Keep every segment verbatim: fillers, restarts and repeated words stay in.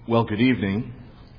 Well, good evening.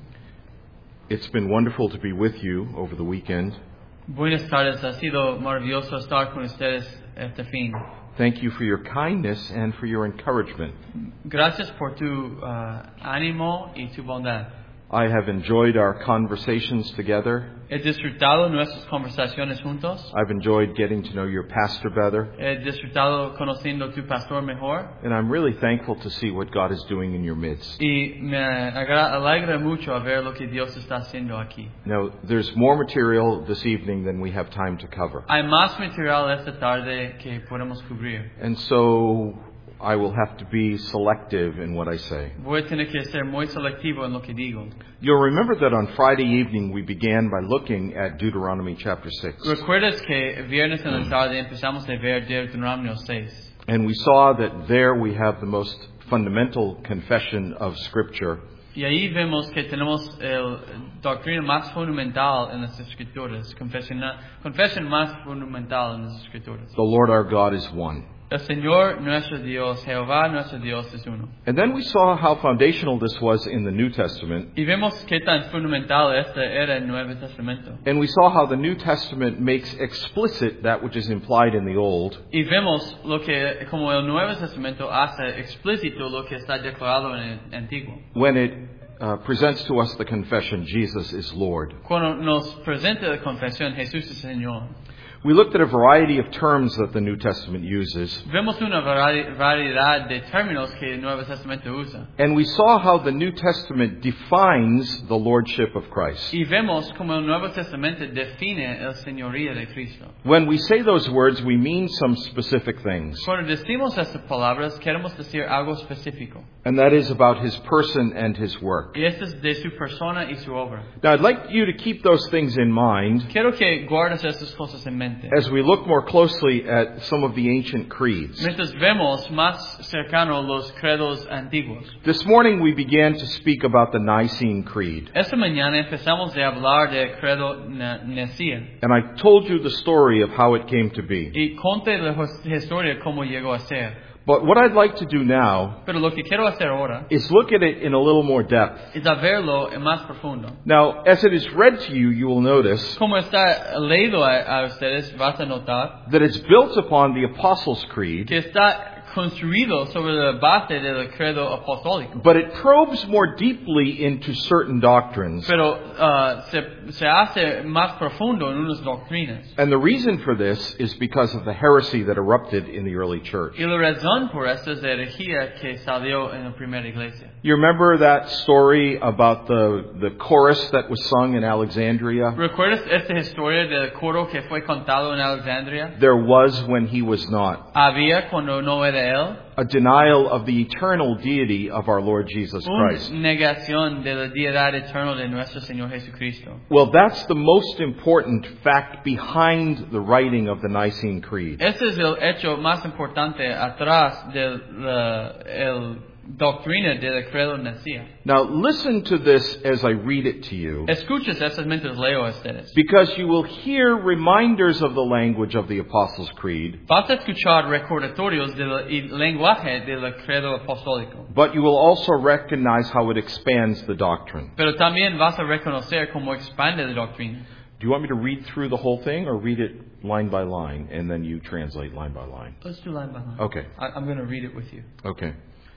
It's been wonderful to be with you over the weekend. Buenas tardes, ha sido maravilloso estar con ustedes este fin. Thank you for your kindness and for your encouragement. Gracias por tu uh, ánimo y tu bondad. I have enjoyed our conversations together. He disfrutado nuestras conversaciones juntos. I've enjoyed getting to know your pastor better. He disfrutado conociendo tu pastor mejor. And I'm really thankful to see what God is doing in your midst. Y me agra- alegra mucho a ver lo que Dios está haciendo aquí. Now, there's more material this evening than we have time to cover. Hay más material esta tarde que podemos cubrir. And so I will have to be selective in what I say. Voy a tener que ser muy selectivo en lo que digo. You'll remember that on Friday evening we began by looking at Deuteronomy chapter six. Recuerdas que viernes en la tarde empezamos a ver Deuteronomio seis. And we saw that there we have the most fundamental confession of Scripture. Y ahí vemos que tenemos el doctrina más fundamental en las Escrituras, confesión, confesión más fundamental en las Escrituras. The Lord our God is one. El Señor nuestro Dios, Jehová nuestro Dios es uno. And then we saw how foundational this was in the New Testament. Y vemos qué tan fundamental este era el Nuevo Testamento. And we saw how the New Testament makes explicit that which is implied in the Old. Y vemos lo que como el Nuevo Testamento hace explícito lo que está declarado en el Antiguo. When it uh, presents to us the confession, Jesus is Lord. Cuando nos presenta la confesión, Jesús es Señor. We looked at a variety of terms that the New Testament uses. Vemos una vari- variedad de términos que el Nuevo Testamento usa. And we saw how the New Testament defines the lordship of Christ. Y vemos como el Nuevo Testamento define el señoría de Cristo. When we say those words, we mean some specific things. Cuando decimos estas palabras, queremos decir algo específico. And that is about His person and His work. Y esto es de su persona y su obra. Now, I'd like you to keep those things in mind Quiero que guardes estas cosas en mente. as we look more closely at some of the ancient creeds. Mientras vemos más cercano los credos antiguos. This morning we began to speak about the Nicene Creed. Esta mañana empezamos a hablar de credo Niceno. And I told you the story of how it came to be. Y conté la historia cómo llegó a ser. But what I'd like to do now Pero lo que quiero hacer ahora is look at it in a little more depth. es a verlo en más profundo. Now, as it is read to you, you will notice Como está leído a, a ustedes, vas a notar that it's built upon the Apostles' Creed, que está construido sobre la base del credo apostólico. but it probes more deeply into certain doctrines. Pero uh, se, se hace más profundo en unas doctrinas. And the reason for this is because of the heresy that erupted in the early church. Y la razón por esto es la herejía que salió en la primera iglesia. You remember that story about the, the chorus that was sung in Alexandria? ¿Recuerdas esta historia del coro que fue contado en Alexandria? There was when he was not. Había cuando no era él. A denial of the eternal deity of our Lord Jesus Una Christ. negación de la deidad eterna de nuestro Señor Jesucristo. Well, that's the most important fact behind the writing of the Nicene Creed. Este es el hecho más importante atrás de la el doctrina del credo niceno. Now, listen to this as I read it to you, Escuches estas mientras leo a ustedes. because you will hear reminders of the language of the Apostles' Creed, Vas a escuchar recordatorios del lenguaje del credo apostólico. but you will also recognize how it expands the doctrine. Pero también vas a reconocer cómo expande la doctrina. Do you want me to read through the whole thing or read it line by line and then you translate line by line? Let's do line by line. Okay. I, I'm going to read it with you. Okay.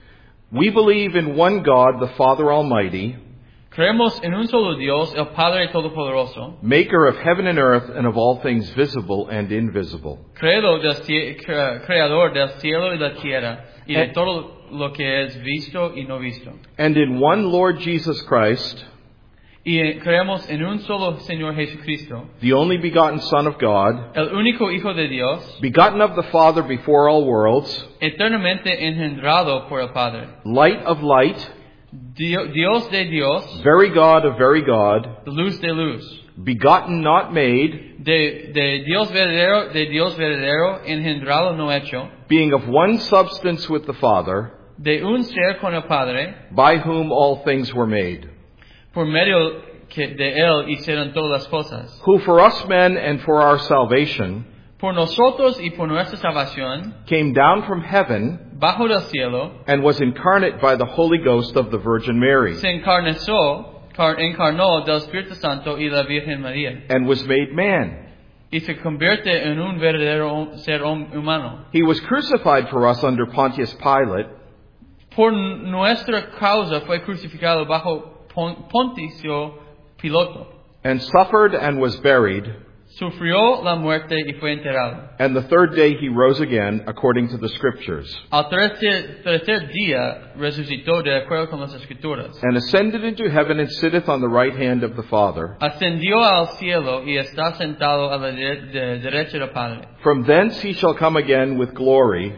We believe in one God, the Father Almighty, Creemos en un solo Dios, el Padre Todopoderoso, maker of heaven and earth and of all things visible and invisible. creador del, cie- cre- creador del cielo y la tierra, y de And- todo lo que es visto y no visto. And in one Lord Jesus Christ, Y creemos en un solo Señor Jesucristo, the only begotten Son of God, el único Hijo de Dios, begotten of the Father before all worlds, eternamente engendrado por el Padre, light of light, Dio- Dios de Dios, very God of very God, luz de luz, begotten not made, de, de Dios verdadero, de Dios verdadero, engendrado no hecho, being of one substance with the Father, de un ser con el Padre, by whom all things were made, por medio que de él hicieron todas las cosas. who for us men and for our salvation Por nosotros y por nuestra salvación, came down from heaven, bajo del cielo, and was incarnate by the Holy Ghost of the Virgin Mary, se encarnó, car- encarnó del Espíritu Santo y la Virgen María, and was made man. y se convierte en un verdadero ser humano. He was crucified for us under Pontius Pilate, Por nuestra causa fue crucificado bajo Pon- Ponticio Piloto. and suffered and was buried, Sufrió la muerte y fue enterrado. and the third day he rose again according to the Scriptures, Al tercer, tercer día resucitó de acuerdo con las Escrituras. and ascended into heaven and sitteth on the right hand of the Father. Ascendió al cielo y está sentado a la de- de- derecha del Padre. From thence he shall come again with glory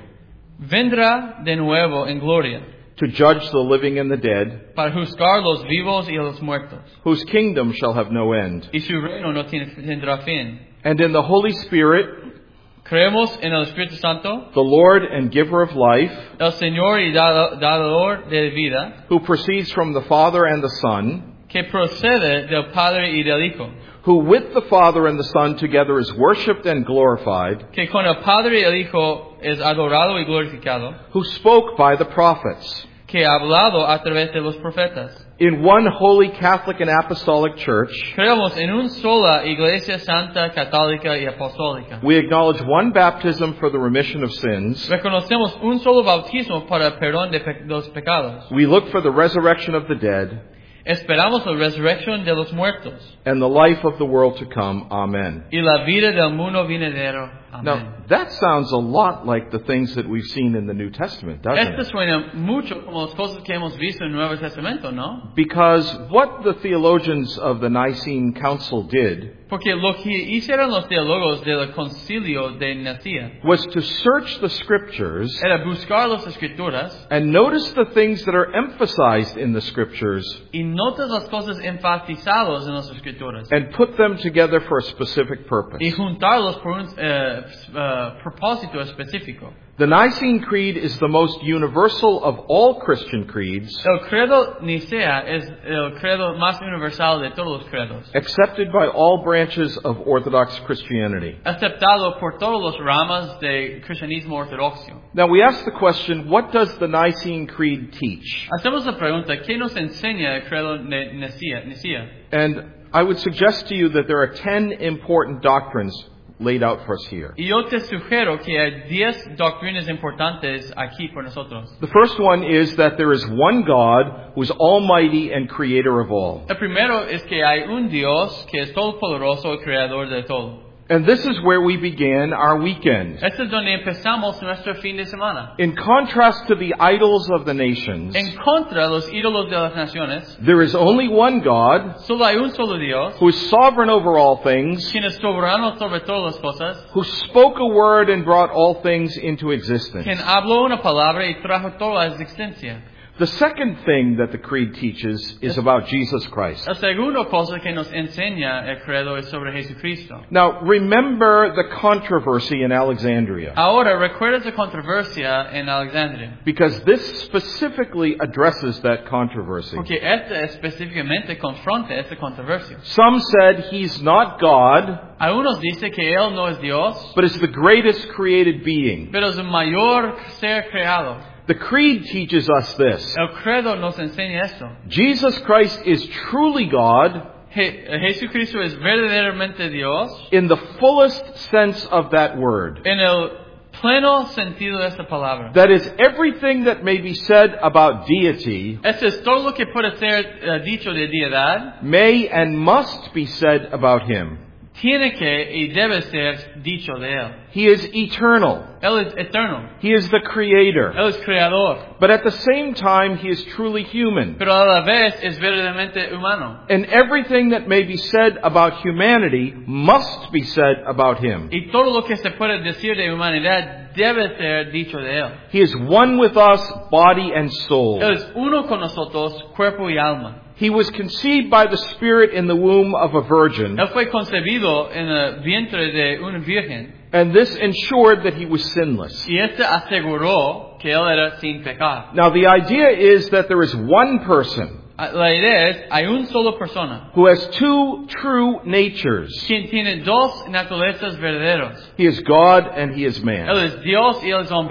Vendrá de nuevo en gloria to judge the living and the dead, para juzgar los vivos y los muertos. whose kingdom shall have no end. Y su reino no tiene, tendrá fin. And in the Holy Spirit, Creemos en el Espíritu Santo, the Lord and giver of life, el Señor y dado- dador de vida, who proceeds from the Father and the Son, que procede del Padre y del Hijo, who with the Father and the Son together is worshipped and glorified, que con el Padre y el Hijo es adorado y glorificado, who spoke by the prophets, que ha hablado a través de los profetas. in one holy Catholic and Apostolic Church, Creemos en una sola Iglesia Santa, Católica y Apostólica. we acknowledge one baptism for the remission of sins. Reconocemos un solo bautismo para el perdón de pe- los pecados. We look for the resurrection of the dead Esperamos la resurrección de los muertos and the life of the world to come. Amen. y la vida del mundo venidero. Amén. Now, that sounds a lot like the things that we've seen in the New Testament, doesn't Esto it? suena mucho como las cosas que hemos visto en el Nuevo Testamento, ¿no? Because what the theologians of the Nicene Council did Porque lo que hicieron los teólogos del concilio de Nicea was to search the Scriptures era buscar las escrituras and notice the things that are emphasized in the Scriptures y notas las cosas enfatizadas en las escrituras and put them together for a specific purpose. y juntarlos por un eh, eh, propósito específico. The Nicene Creed is the most universal of all Christian creeds, El credo Nicea es el credo más universal de todos los credos, accepted by all branches of Orthodox Christianity. aceptado por todas las ramas de cristianismo ortodoxo. Now we ask the question, what does the Nicene Creed teach? Hacemos la pregunta, ¿qué nos enseña el credo de Nicea? Nicea? And I would suggest to you that there are ten important doctrines laid out for us here. Y yo te sugiero que hay diez doctrinas importantes aquí por nosotros. The first one is that there is one God who is almighty and creator of all. El primero es que hay un Dios que es todopoderoso y creador de todo. And this is where we began our weekend. Esto es donde empezamos nuestro fin de semana. In contrast to the idols of the nations, En contra de los ídolos de las naciones, there is only one God solo hay un solo Dios, who is sovereign over all things, quien es soberano sobre todas las cosas, who spoke a word and brought all things into existence. quien habló una palabra y trajo toda la existencia. The second thing that the Creed teaches is about Jesus Christ. La segunda cosa que nos enseña el credo es sobre Jesucristo. Now, remember the controversy in Alexandria, Ahora, recuerda esa controversia en Alexandria, because this specifically addresses that controversy. porque esta específicamente confronta esta controversia. Some said he's not God, Algunos dicen que Él no es Dios, but is the greatest created being. pero es el mayor ser creado. The Creed teaches us this. El credo nos enseña esto. Jesus Christ is truly God Je- Jesucristo es verdaderamente Dios in the fullest sense of that word. en el pleno sentido de esta palabra. That is, everything that may be said about deity Esto es todo lo que puede ser eh, dicho de deidad, may and must be said about him. tiene que y debe ser dicho de Él. He is eternal. Él es eterno. He is the creator. Él es creador. But at the same time, he is truly human. Pero a la vez es verdaderamente humano. And everything that may be said about humanity must be said about him. Y todo lo que se puede decir de humanidad debe ser dicho de Él. He is one with us, body and soul. Él es uno con nosotros, cuerpo y alma. He was conceived by the Spirit in the womb of a virgin, Él fue concebido en el vientre de una virgen. and this ensured that he was sinless. Y este aseguró que Él era sin pecado. Now, the idea is that there is one person La idea es, hay una sola persona who has two true natures. quien tiene dos naturalezas verdaderas. He is God and he is Él man. es Dios y Él es hombre.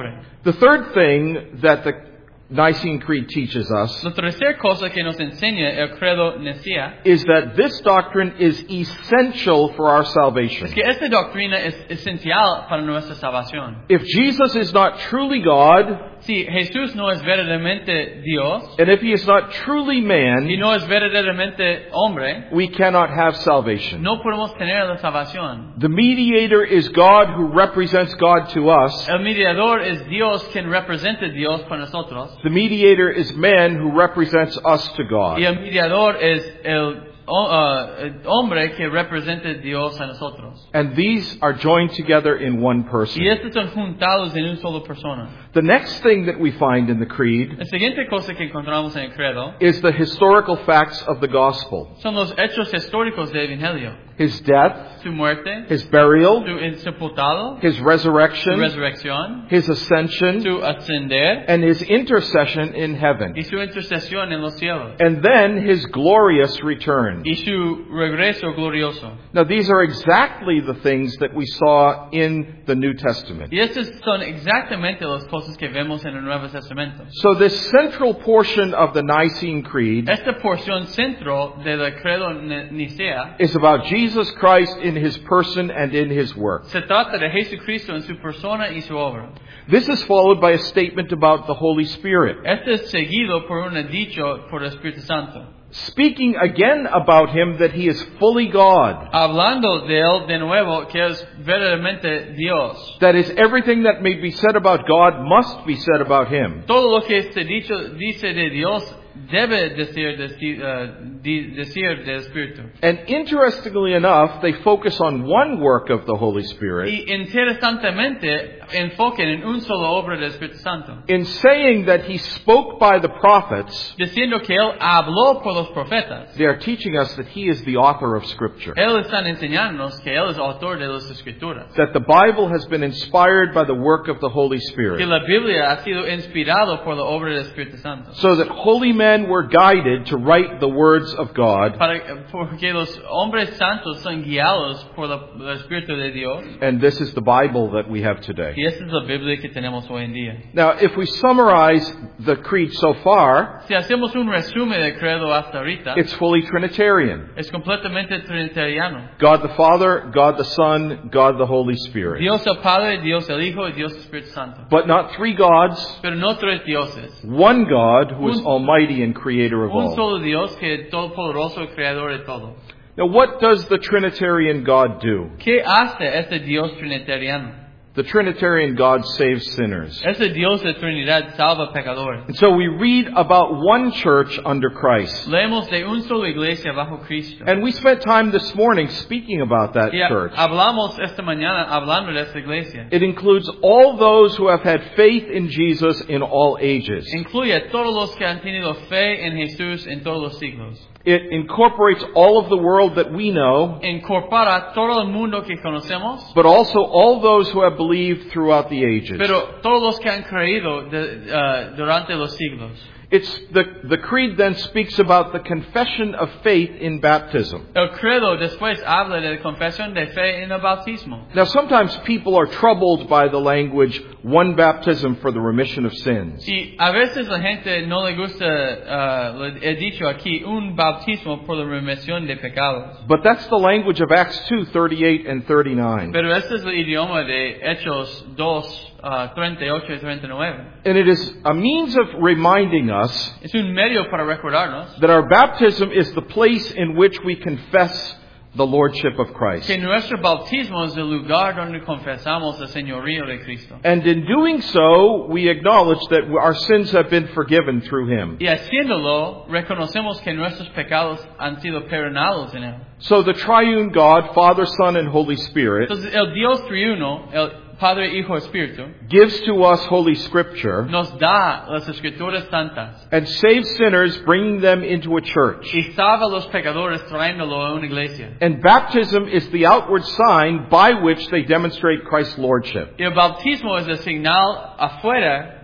The third thing that the Nicene Creed teaches us La tercera cosa que nos enseña el credo Nicea is that this doctrine is essential for our salvation. es que esta doctrina es esencial para nuestra salvación. If Jesus is not truly God, Si Jesús no es verdaderamente Dios and if he is not truly y man, no es verdaderamente hombre, we cannot have salvation. no podemos tener la salvación. The mediator is God who represents God to us. El mediador es Dios quien representa a Dios para nosotros. The mediator is man who represents us to God. Y el mediador es el, uh, el hombre que representa a Dios a nosotros. And these are joined together in one person. Y estos son juntados en una sola persona. The next thing that we find in the creed La siguiente cosa que encontramos en el credo is the historical facts of the gospel. son los hechos históricos del Evangelio. His death, Su muerte, his burial, su sepultado, his su resurrection, resurrección, his ascension, su ascender and his intercession in heaven. y su intercesión en los cielos. And then his glorious return. Y su regreso glorioso. Now these are exactly the things that we saw in the New Testament. Y estas son exactamente las cosas que vemos en el Nuevo Testamento. So this central portion of the Nicene Creed Esta porción centro del credo Nicea is about Jesus Christ in his person and in his work. se trata de Jesucristo en su persona y su obra. This is followed by a statement about the Holy Spirit, Este es seguido por un dicho por el Espíritu Santo, speaking again about him that he is fully God. hablando de él de nuevo que es verdaderamente Dios. That is, everything that may be said about God must be said about him. Todo lo que este dicho dice de Dios debe decir, decir, uh, di- decir del Espíritu. And interestingly enough, they focus on one work of the Holy Spirit Y interesantemente enfoquen en un solo obra del Espíritu Santo, in saying that he spoke by the prophets. diciendo que él habló por los profetas. They are teaching us that he is the author of Scripture. Él está enseñándonos que él es autor de las Escrituras. That the Bible has been inspired by the work of the Holy Que Spirit. la Biblia ha sido inspirado por la obra del Espíritu Santo. So that holy men were guided to write the words of God. Para, porque los hombres santos son guiados por la- el Espíritu de Dios. And this is the Bible that we have today. Y esta es la Biblia que tenemos hoy en día. Now, if we summarize the creed so far, Si hacemos un resumen del credo hasta ahorita, it's fully Trinitarian. es completamente trinitariano. God the Father, God the Son, God the Holy Spirit. Dios el Padre, Dios el Hijo y Dios el Espíritu Santo. But not three gods, Pero no tres dioses. one God who is Un- almighty and creator of Un all. solo Dios que es todopoderoso y creador de todo. Now, what does the Trinitarian God do? ¿Qué hace este Dios trinitariano? The Trinitarian God saves sinners. Este Dios de Trinidad salva pecadores. And so we read about one church under Christ. Leemos de un solo iglesia bajo Cristo. And we spent time this morning speaking about that Y church. hablamos esta mañana hablando de esta iglesia. It includes all those who have had faith in Jesus in all ages. Incluye a todos los que han tenido fe en Jesús en todos los siglos. It incorporates all of the world that we know, Incorpora todo el mundo que conocemos, but also all those who have believed throughout the ages. pero todos los que han creído de, uh, durante los siglos. It's the, the creed then speaks about the confession of faith in baptism. El credo después habla de la confesión de fe en el bautismo. Now, sometimes people are troubled by the language, one baptism for the remission of sins. Y a veces la gente no le gusta, uh, lo he dicho aquí, un bautismo por la remisión de pecados. But that's the language of Acts two, thirty-eight and thirty-nine. Pero este es el idioma de Hechos dos, uh, treinta y ocho y treinta y nueve. And it is a means of reminding us Es un medio para recordarnos that our baptism is the place in which we confess the Lordship of Christ. que nuestro bautismo es el lugar donde confesamos el señorío de Cristo. And in doing so, we acknowledge that our sins have been forgiven through Him. Y haciéndolo, reconocemos que nuestros pecados han sido perdonados en Él. So the triune God, Father, Son, and Holy Spirit, Entonces, el Dios triuno, el Padre, Hijo, Espíritu, gives to us Holy Scripture nos da las Escrituras santas and saves sinners, bringing them into a church. y salva a los pecadores trayéndolo a una iglesia. And baptism is the outward sign by which they demonstrate Christ's Lordship. Y el bautismo es el señal afuera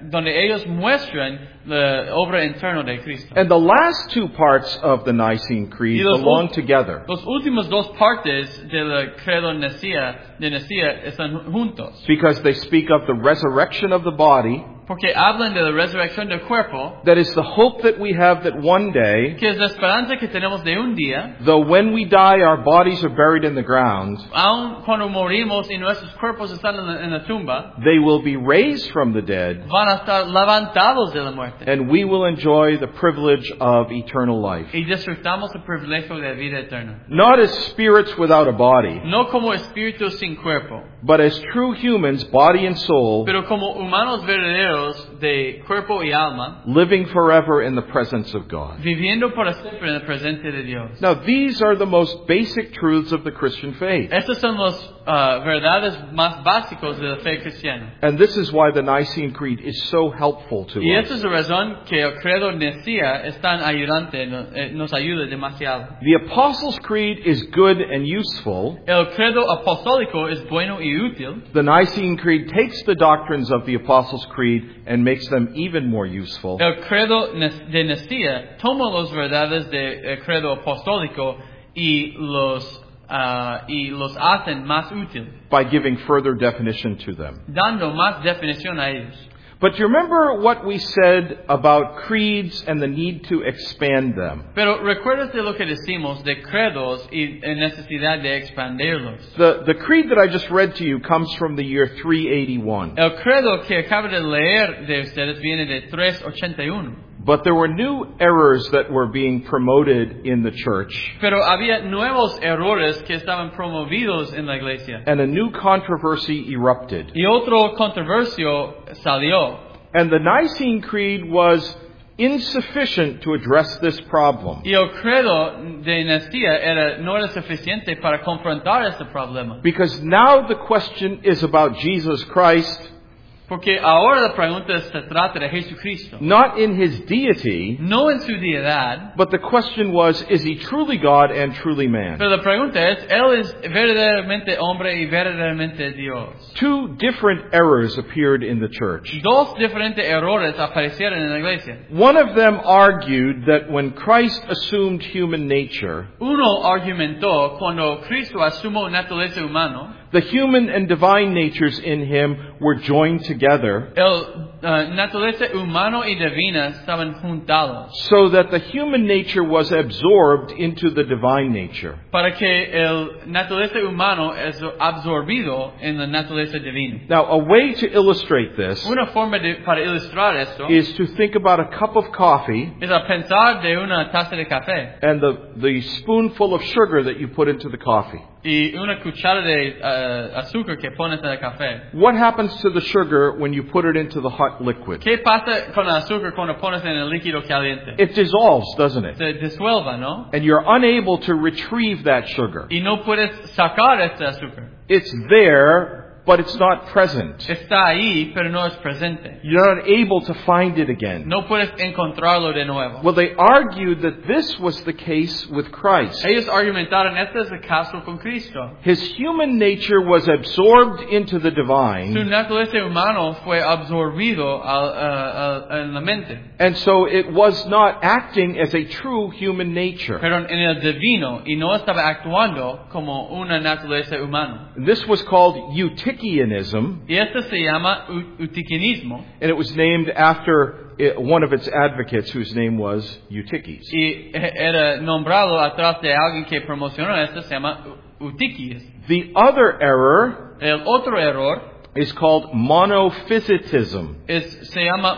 donde ellos muestran la obra interna de Cristo. And the last two parts of the Nicene Creed Y los belong ul- together Los últimos dos partes del credo Nicea, de Nicea están juntos. because they speak of the resurrection of the body, Porque hablan de la resurrección del cuerpo, that is the hope that we have that one day, que es la esperanza que tenemos de un día, though when we die our bodies are buried in the ground, aun cuando morimos y nuestros cuerpos están en la, en la tumba, they will be raised from the dead, van a estar levantados de la muerte. and we will enjoy the privilege of eternal life. Y disfrutamos el privilegio de vida eterna. Not as spirits without a body, No como espíritus sin cuerpo, but as true humans, body and soul, pero como humanos verdaderos de cuerpo y alma, living forever in the presence of God. viviendo para siempre en el presente de Dios. Now, these are the most basic truths of the Christian faith. Estas son las uh, verdades más básicas de la fe cristiana. And this is why the Nicene Creed is so helpful to Y us. esta es la razón que el credo Nicea es tan ayudante, no- eh, nos ayuda demasiado. The Apostles' Creed is good and useful. El credo apostólico es bueno y útil. The Nicene Creed takes the doctrines of the Apostles' Creed and makes them even more useful El credo de Nicea toma las verdades del credo apostólico y los ah, y los hacen más útil, by giving further definition to them. dando más definición a ellos. But you remember what we said about creeds and the need to expand them. Pero recuerdas de lo que decimos de credos y necesidad de expandirlos. The, the creed that I just read to you comes from the year three eighty-one. El credo que acabo de leer de ustedes viene de trescientos ochenta y uno. But there were new errors that were being promoted in the church, Pero había nuevos errores que estaban promovidos en la iglesia. and a new controversy erupted. Y otro controversio salió. And the Nicene Creed was insufficient to address this problem, Y el credo de Nicea era, no era suficiente para confrontar este problema. because now the question is about Jesus Christ, Porque ahora la pregunta se trata de Jesucristo. not in his deity, No en su deidad, but the question was, is he truly God and truly man? pero la pregunta es, Él es verdaderamente hombre y verdaderamente Dios. Two different errors appeared in the church. Dos diferentes errores aparecieron en la iglesia. One of them argued that when Christ assumed human nature, Uno argumentó cuando Cristo asumió naturaleza humana, the human and divine natures in him were joined together, el uh, naturaleza humano y divina estaban juntados so that the human nature was absorbed into the divine nature. para que el naturaleza humano es absorbido en la naturaleza divina. Now, a way to illustrate this Una forma de, para ilustrar esto is to think about a cup of coffee es a pensar de una taza de café and the, the spoonful of sugar that you put into the coffee. y una cuchara de uh, azúcar que pones en el café. What happens to the sugar when you put it into the hot liquid? ¿Qué pasa con el azúcar cuando pones en el líquido caliente? It dissolves, doesn't it? Se disuelva, ¿no? And you're unable to retrieve that sugar. Y no puedes sacar este azúcar. It's there, but it's not present. Está ahí, pero no es presente. You're not able to find it again. No puedes encontrarlo de nuevo. Well, they argued that this was the case with Christ. Ellos argumentaron, este es el caso con Cristo. His human nature was absorbed into the Su divine, naturaleza humano fue absorbido al, uh, al- en la mente. and so it was not acting as a true human nature. Pero en el divino, y no estaba actuando como una naturaleza humana. This was called Eutychianism, Y este se llama u- eutiquianismo. and it was named after uh, one of its advocates whose name was Eutyches. Y era nombrado atrás de alguien que promocionó esto, se llama Eutyches. The other error El otro error is called monophysitism. es, se llama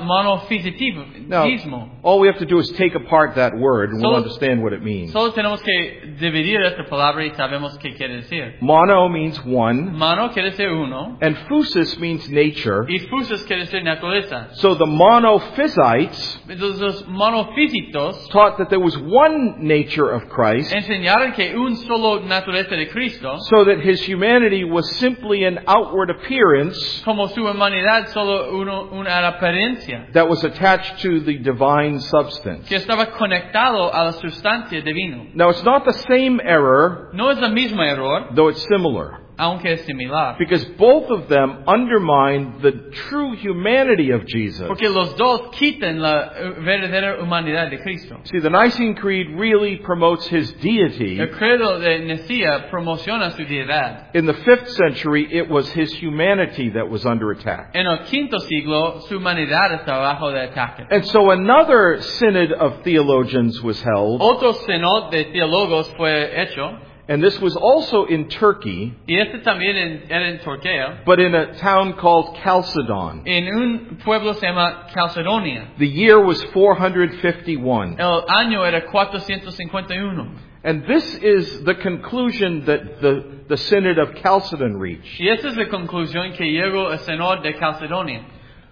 Now, monofisitismo. all we have to do is take apart that word and we'll Solo- understand what it means. Solo tenemos que dividir esta palabra y sabemos qué quiere decir. Mono means one, Mano quiere decir uno and physis means nature. y fusis quiere decir naturaleza. So the monophysites Entonces los monofísitos taught that there was one nature of Christ, enseñaron que un solo naturaleza de Cristo, so that his humanity was simply an outward appearance como su humanidad solo uno, una apariencia, that was attached to the divine substance. que estaba conectado a la sustancia divina. Now, it's not the same error, No es el mismo error, though it's similar. aunque es similar. Because both of them undermine the true humanity of Jesus. Porque los dos quitan la eh, verdadera humanidad de Cristo. See, the Nicene Creed really promotes his deity. El credo de Nicea promociona su deidad. In the fifth century, it was his humanity that was under attack. En el quinto siglo, su humanidad estaba bajo de ataque. And so another synod of theologians was held, Otro senod de teólogos fue hecho, and this was also in Turkey, y este también en, era en Turquía, but in a town called Chalcedon. en un pueblo se llama Calcedonia. The year was four hundred fifty-one. El año era cuatrocientos cincuenta y uno. And this is the conclusion that the, the Synod of Chalcedon reached. Y esa es la conclusión que llegó el senod de Calcedonia.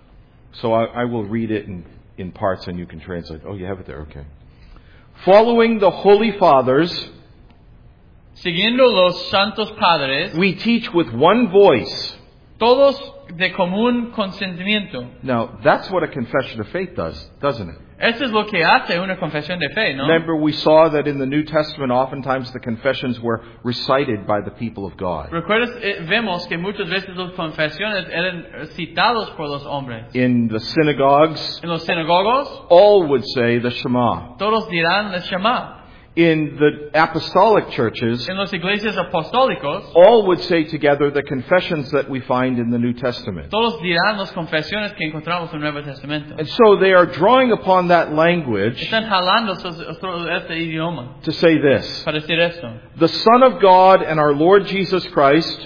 So I, I will read it in, in parts and you can translate. Oh, you have it there, okay. Following the Holy Fathers, Siguiendo los santos padres, we teach with one voice. todos de común consentimiento. Now, that's what a confession of faith does, doesn't it? Eso es lo que hace una confesión de fe, ¿no? Remember, we saw that in the New Testament, oftentimes the confessions were recited by the people of God. ¿Recuerdas? Eh, vemos que muchas veces las confesiones eran citados por los hombres. In the synagogues, En los sinagogos, all would say the Shema. todos dirán el Shema. In the apostolic churches, En las iglesias apostólicos, all would say together the confessions that we find in the New Testament. todos dirán las confesiones que encontramos en el Nuevo Testamento. And so they are drawing upon that language Están jalando sobre este idioma to say this. para decir esto. The Son of God and our Lord Jesus Christ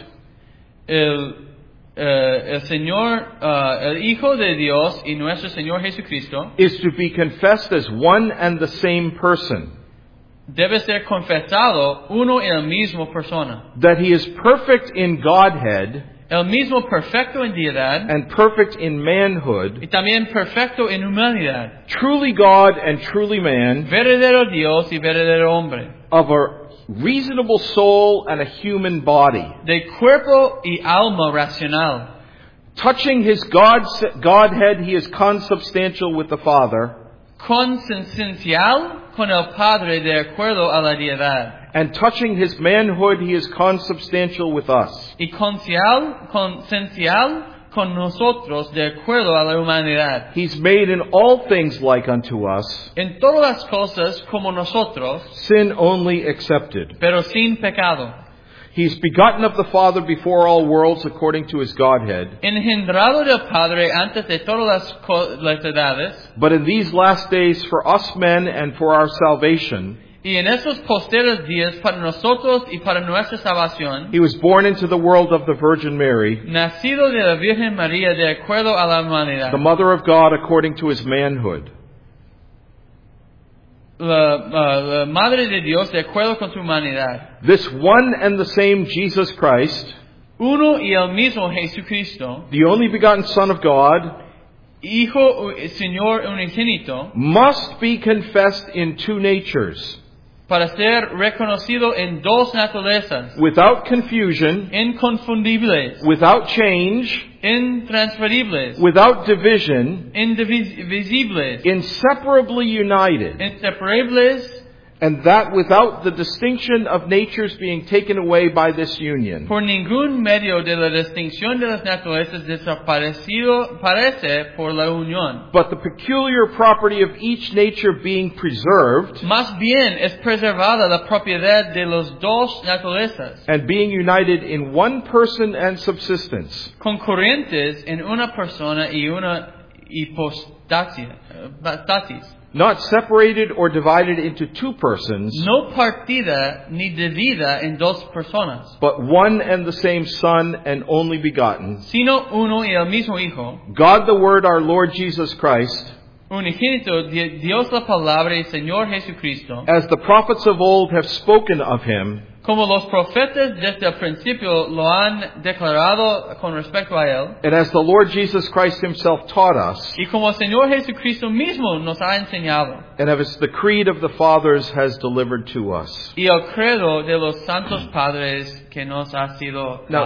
El, eh, el Señor, uh, el Hijo de Dios y nuestro Señor Jesucristo is to be confessed as one and the same person. debe ser confesado uno y el mismo persona. That he is perfect in Godhead El mismo perfecto en deidad and perfect in manhood, y también perfecto en humanidad. truly God and truly man, Verdadero Dios y verdadero hombre. of a reasonable soul and a human body. De cuerpo y alma racional. Touching his God, Godhead, he is consubstantial with the Father. Consensual con el Padre de acuerdo a la deidad. And touching his manhood, he is consubstantial with us. Y consensual, consensual con nosotros de acuerdo a la humanidad. He's made in all things like unto us, En todas las cosas como nosotros, sin only excepted. pero sin pecado. He's begotten of the Father before all worlds according to his Godhead. Engendrado del Padre antes de todas las, co- las edades. But in these last days, for us men and for our salvation, Y en esos posteros días para nosotros y para nuestra salvación, he was born into the world of the Virgin Mary, nacido de la Virgen María de acuerdo a la humanidad. the mother of God according to his manhood. La, la, la Madre de Dios de acuerdo con su humanidad. This one and the same Jesus Christ, Uno y el mismo Jesucristo, the only begotten Son of God, Hijo Señor unigénito, must be confessed in two natures, para ser reconocido en dos naturalezas, without confusion, inconfundibles, without change, intransferibles, without division, indivisibles, inseparably united, inseparables, and that without the distinction of natures being taken away by this union. por ningún medio de la distinción de las naturalezas desaparecido parece por la unión. But the peculiar property of each nature being preserved Más bien es preservada la propiedad de los dos naturalezas, and being united in one person and subsistence. concurrentes en una persona y una hipostasia, eh, stasis. Not separated or divided into two persons, No partida ni dividida en dos personas, but one and the same Son and only begotten, sino uno y el mismo Hijo, God the Word, our Lord Jesus Christ, unigénito de Dios la palabra y Señor Jesucristo, as the prophets of old have spoken of him, como los profetas desde el principio lo han declarado con respecto a él, and as the Lord Jesus Christ himself taught us, y como el Señor Jesucristo mismo nos ha enseñado, and as the creed of the fathers has delivered to us. y el credo de los santos padres que nos ha sido Now, dado.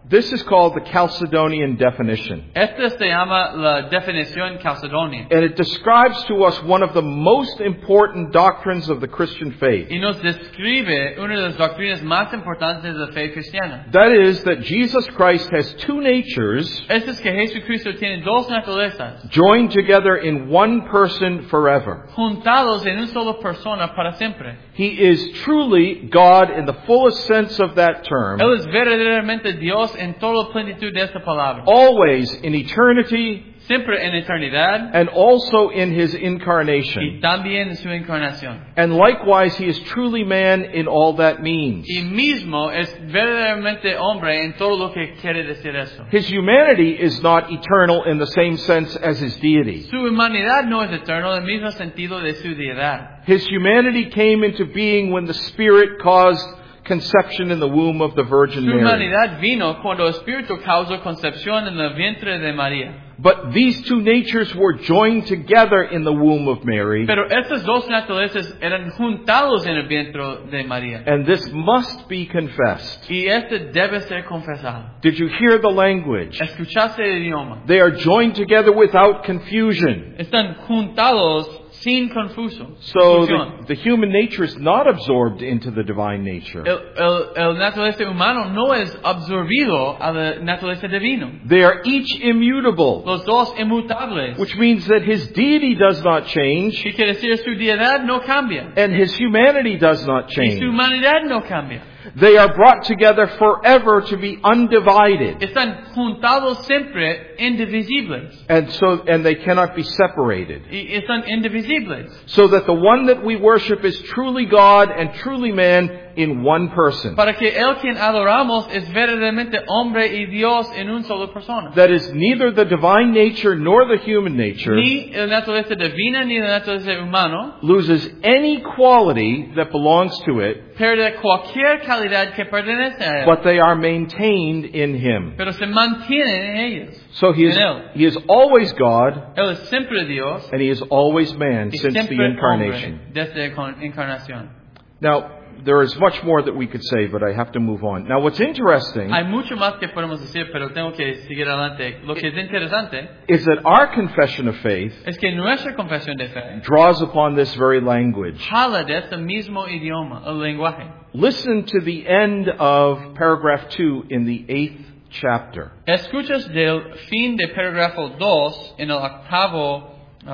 This is called the Chalcedonian definition. Esta se llama la definición calcedonia. And it describes to us one of the most important doctrines of the Christian faith. Y nos describe una de las doctrinas más importantes de la fe cristiana. That is, that Jesus Christ has two natures Esto es que Jesucristo tiene dos naturalezas joined together in one person forever. juntados en una sola persona para siempre. He is truly God in the fullest sense of that term, Él es verdaderamente Dios en toda la plenitud de esta palabra. always in eternity Siempre en eternidad and also in His y incarnation. también en su encarnación. And likewise, He is truly man in all that means. Y mismo es verdaderamente hombre en todo lo que quiere decir eso. His humanity is not eternal in the same sense as His deity. Su humanidad no es eterna en el mismo sentido de su deidad. His humanity came into being when the Spirit caused conception in the womb of the Virgin Su Mary. humanidad vino cuando el Espíritu causó concepción en el vientre de María. But these two natures were joined together in the womb of Mary, Pero estas dos naturalezas eran juntados en el vientre de María. and this must be confessed. Y este debe ser confesado. Did you hear the language? Escuchaste el idioma. They are joined together without confusion. Están juntados sin confuso. So confusión. the, the human nature is not absorbed into the divine nature. El, el, el naturaleza humano no es absorbido a la naturaleza divina. They are each immutable, Los dos inmutables. which means that His deity does not change ¿Qué quiere decir? Su deidad no cambia. and His humanity does not Y change. su humanidad no cambia. They are brought together forever to be undivided. Están juntados siempre indivisibles. And so, and they cannot be separated. Y están indivisibles. So that the one that we worship is truly God and truly man in one person. Para que el quien adoramos es verdaderamente hombre y Dios en una sola persona. That is neither the divine nature nor the human nature Ni la naturaleza divina ni la naturaleza humana loses any quality that belongs to it, pierde cualquier calidad que pertenece a él. but they are maintained in Him. Pero se mantienen en ellos. So He is, En él. he is always God Él es siempre Dios and He is always man y since the siempre incarnation. hombre desde la encarnación. Now, there is much more that we could say, but I have to move on. Now, what's interesting Hay mucho más que podemos decir, pero tengo que seguir adelante. Lo que es interesante is that our confession of faith es que nuestra confesión de fe draws upon this very language. jala de este mismo idioma, el lenguaje. Listen to the end of paragraph two in the eighth chapter. Escuchas del fin de parágrafo dos en el octavo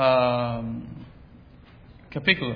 um, capítulo.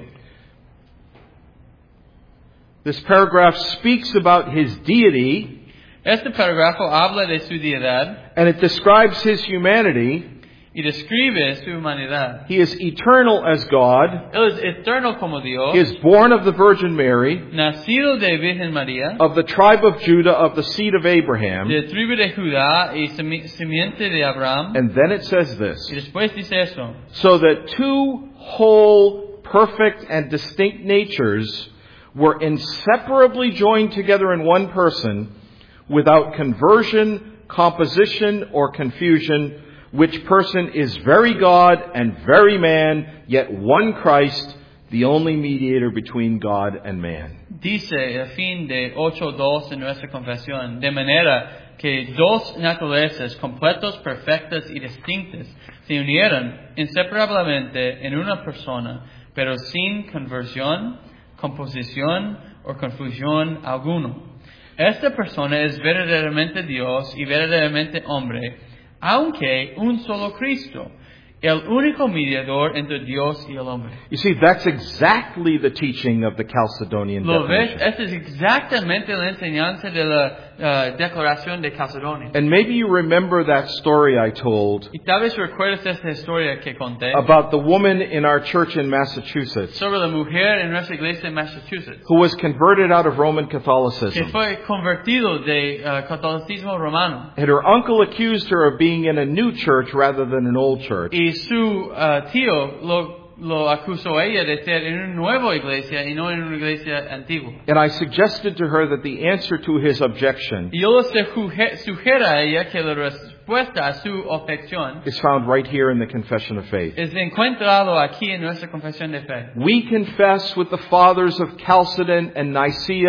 This paragraph speaks about His deity, Este parágrafo habla de su deidad and it describes His humanity. y describe su humanidad. He is eternal as God. Él es eterno como Dios, He is born of the Virgin Mary, nacido de Virgen María, of the tribe of Judah, of the seed of Abraham. de tribu de Judá y semi- simiente de Abraham. And then it says this, Y después dice eso. so that two whole, perfect, and distinct natures were inseparably joined together in one person without conversion, composition, or confusion, which person is very God and very man, yet one Christ, the only mediator between God and man. Dice el fin de ocho dos en nuestra confesión, de manera que dos naturalezas completas, perfectas y distintas se unieron inseparablemente en una persona, pero sin conversión, composición o confusión alguno. Esta persona es verdaderamente Dios y verdaderamente hombre, aunque un solo Cristo, el único mediador entre Dios y el hombre. You see, that's exactly the teaching of the Chalcedonian ¿Lo ves? definition. Esta es exactamente la enseñanza de la uh, declaración de Calcedonia. And maybe you remember that story I told Y tal vez recuerdes esta historia que conté about the woman in our church in Massachusetts sobre la mujer en nuestra iglesia en Massachusetts, who was converted out of Roman que Catholicism. fue convertido de uh, catolicismo romano. And her uncle accused her of being in a new church rather than an old church. Y su uh, tío lo, lo acusó a ella de ser en una nueva iglesia y no en una iglesia antigua. And I suggested to her that the answer to his objection Y yo le suge- sugiero a ella que la respuesta a su objeción is found right here in the Confession of Faith. es encontrado aquí en nuestra confesión de fe. We confess with the fathers of Chalcedon and Nicaea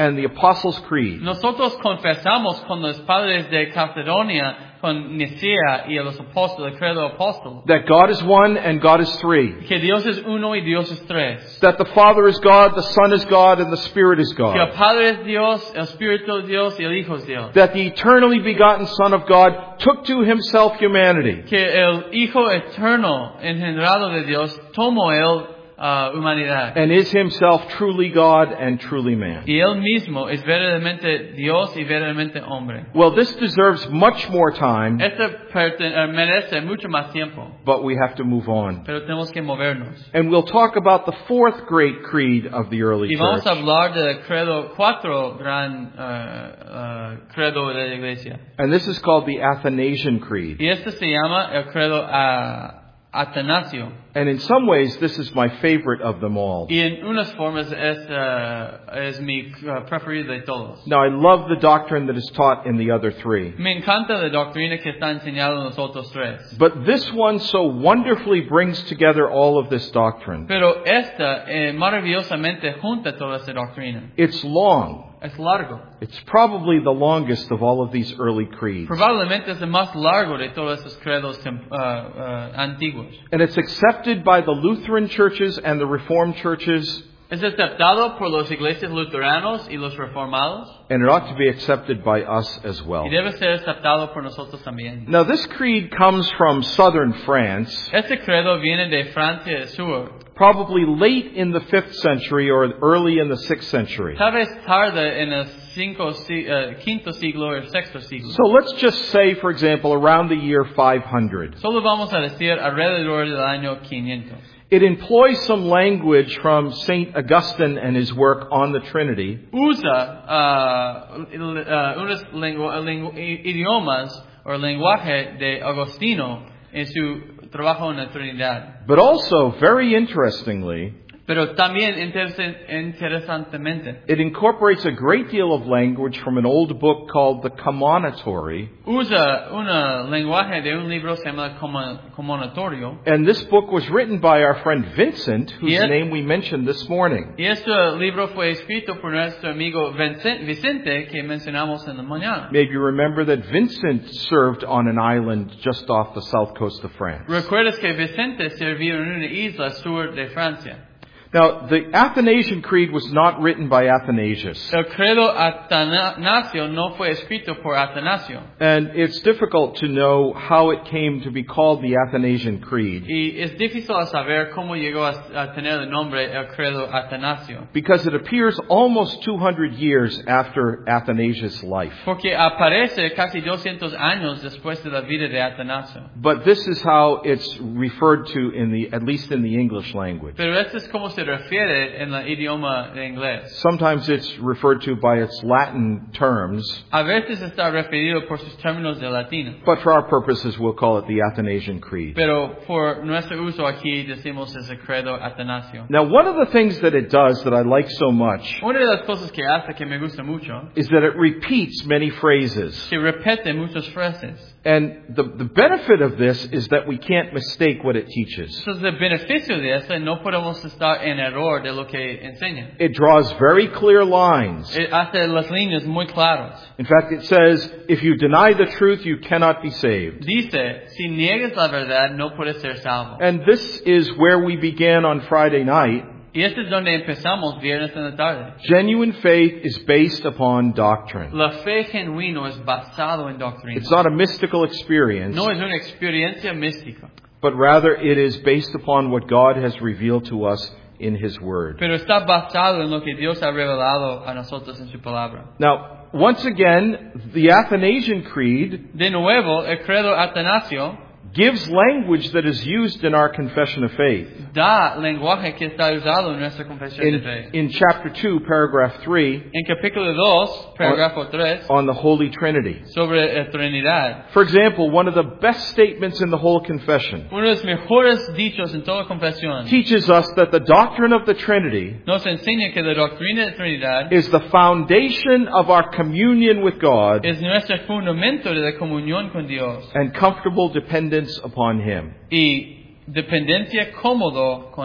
and the Apostles' Creed Nosotros confesamos con los padres de Calcedonia, con Nicea y a los apóstoles, el credo apóstol, that God is one and God is three, que Dios es uno y Dios es tres, that the Father is God, the Son is God, and the Spirit is que el God, Padre es Dios, el Espíritu es Dios y el Hijo es Dios, that the eternally begotten Son of God took to himself humanity, que el Hijo eterno engendrado de Dios tomó él uh, humanidad. and is himself truly God and truly man. Y él mismo es verdaderamente Dios y verdaderamente hombre. Well, this deserves much more time, Esto perten- eh, merece mucho más tiempo, but we have to move on. pero tenemos que movernos. And we'll talk about the fourth great creed of the early Y vamos a church. hablar del credo, cuatro gran uh, uh, credo de la iglesia. And this is called the Athanasian Creed. Y este se llama el credo uh, Atanasio. And in some ways, this is my favorite of them all. Y en unas formas es, uh, es mi uh, preferido de todos. Now, I love the doctrine that is taught in the other three. Me encanta la doctrina que está enseñada en los otros tres. But this one so wonderfully brings together all of this doctrine. Pero esta eh, maravillosamente junta toda esa doctrina. It's long. Es largo. It's probably the longest of all of these early creeds. Probablemente es el más largo de todos esos credos uh, uh, antiguos. And it's accepted by the Lutheran churches and the Reformed churches, Es aceptado por los iglesias luteranos y los reformados. and it ought to be accepted by us as well. Y debe ser aceptado por nosotros también. Now, this creed comes from southern France, Este credo viene de Francia del Sur. probably late in the fifth century or early in the sixth century. Tal vez tarde en el cinco, si- uh, quinto siglo o el sexto siglo. So let's just say, for example, around the year five hundred. Solo vamos a decir alrededor del año quinientos. It employs some language from Saint Augustine and his work on the Trinity, Usa uh, uh, unos lengu- lengu- idiomas o lenguaje de Agostino en su trabajo en la Trinidad. but also, very interestingly, Pero también interese- interesantemente it incorporates a great deal of language from an old book called the Commonatory. usa un lenguaje de un libro se llama como- Commonatorio. And this book was written by our friend Vincent, whose Yes. name we mentioned this morning. Y este libro fue escrito por nuestro amigo Vincent- Vicente que mencionamos en la mañana. Maybe you remember that Vincent served on an island just off the south coast of France. Recuerdas que Vicente sirvió en una isla sur de Francia. Now, the Athanasian Creed was not written by Athanasius. El credo Atanasio no fue escrito por Atanasio. And it's difficult to know how it came to be called the Athanasian Creed, Y es difícil saber cómo llegó a, a tener el nombre el credo Atanasio. because it appears almost two hundred years after Athanasius' life. Porque aparece casi doscientos años después de la vida de Atanasio. But this is how it's referred to in the, at least in the English language. Pero esto es como se refiere en el idioma de inglés. Sometimes it's referred to by its Latin terms, A veces está referido por sus términos de latino. but for our purposes we'll call it the Athanasian Creed. Pero por nuestro uso aquí decimos ese credo Atanasio. Now, one of the things that it does that I like so much Una de las cosas que hace que me gusta mucho is that it repeats many phrases. que repite muchas frases. And the, the benefit of this is that we can't mistake what it teaches. Entonces el beneficio de esto no podemos estar en error de lo que enseña. It draws very clear lines. Eh, Hace las líneas muy claras. In fact, it says, if you deny the truth, you cannot be saved. Dice, si niegas la verdad no puedes ser salvo. And this is where we began on Friday night. Y este es donde empezamos viernes en la tarde. Genuine faith is based upon doctrine. La fe genuino es basado en doctrina. It's not a mystical experience, No es una experiencia mística, but rather it is based upon what God has revealed to us in His Word. pero está basado en lo que Dios ha revelado a nosotros en su palabra. Now, once again, the Athanasian Creed De nuevo, el credo Atanasio gives language that is used in our confession of faith. da lenguaje que está usado en nuestra confesión de In, fe. in chapter two, paragraph three, En capítulo dos, parágrafo tres, on the Holy Trinity. sobre la Trinidad. For example, one of the best statements in the whole confession Uno de los mejores dichos en toda confesión teaches us that the doctrine of the Trinity nos enseña que la doctrina de Trinidad is the foundation of our communion with God es nuestro fundamento de la comunión con Dios and comfortable dependence upon Him. y dependencia cómodo con Él.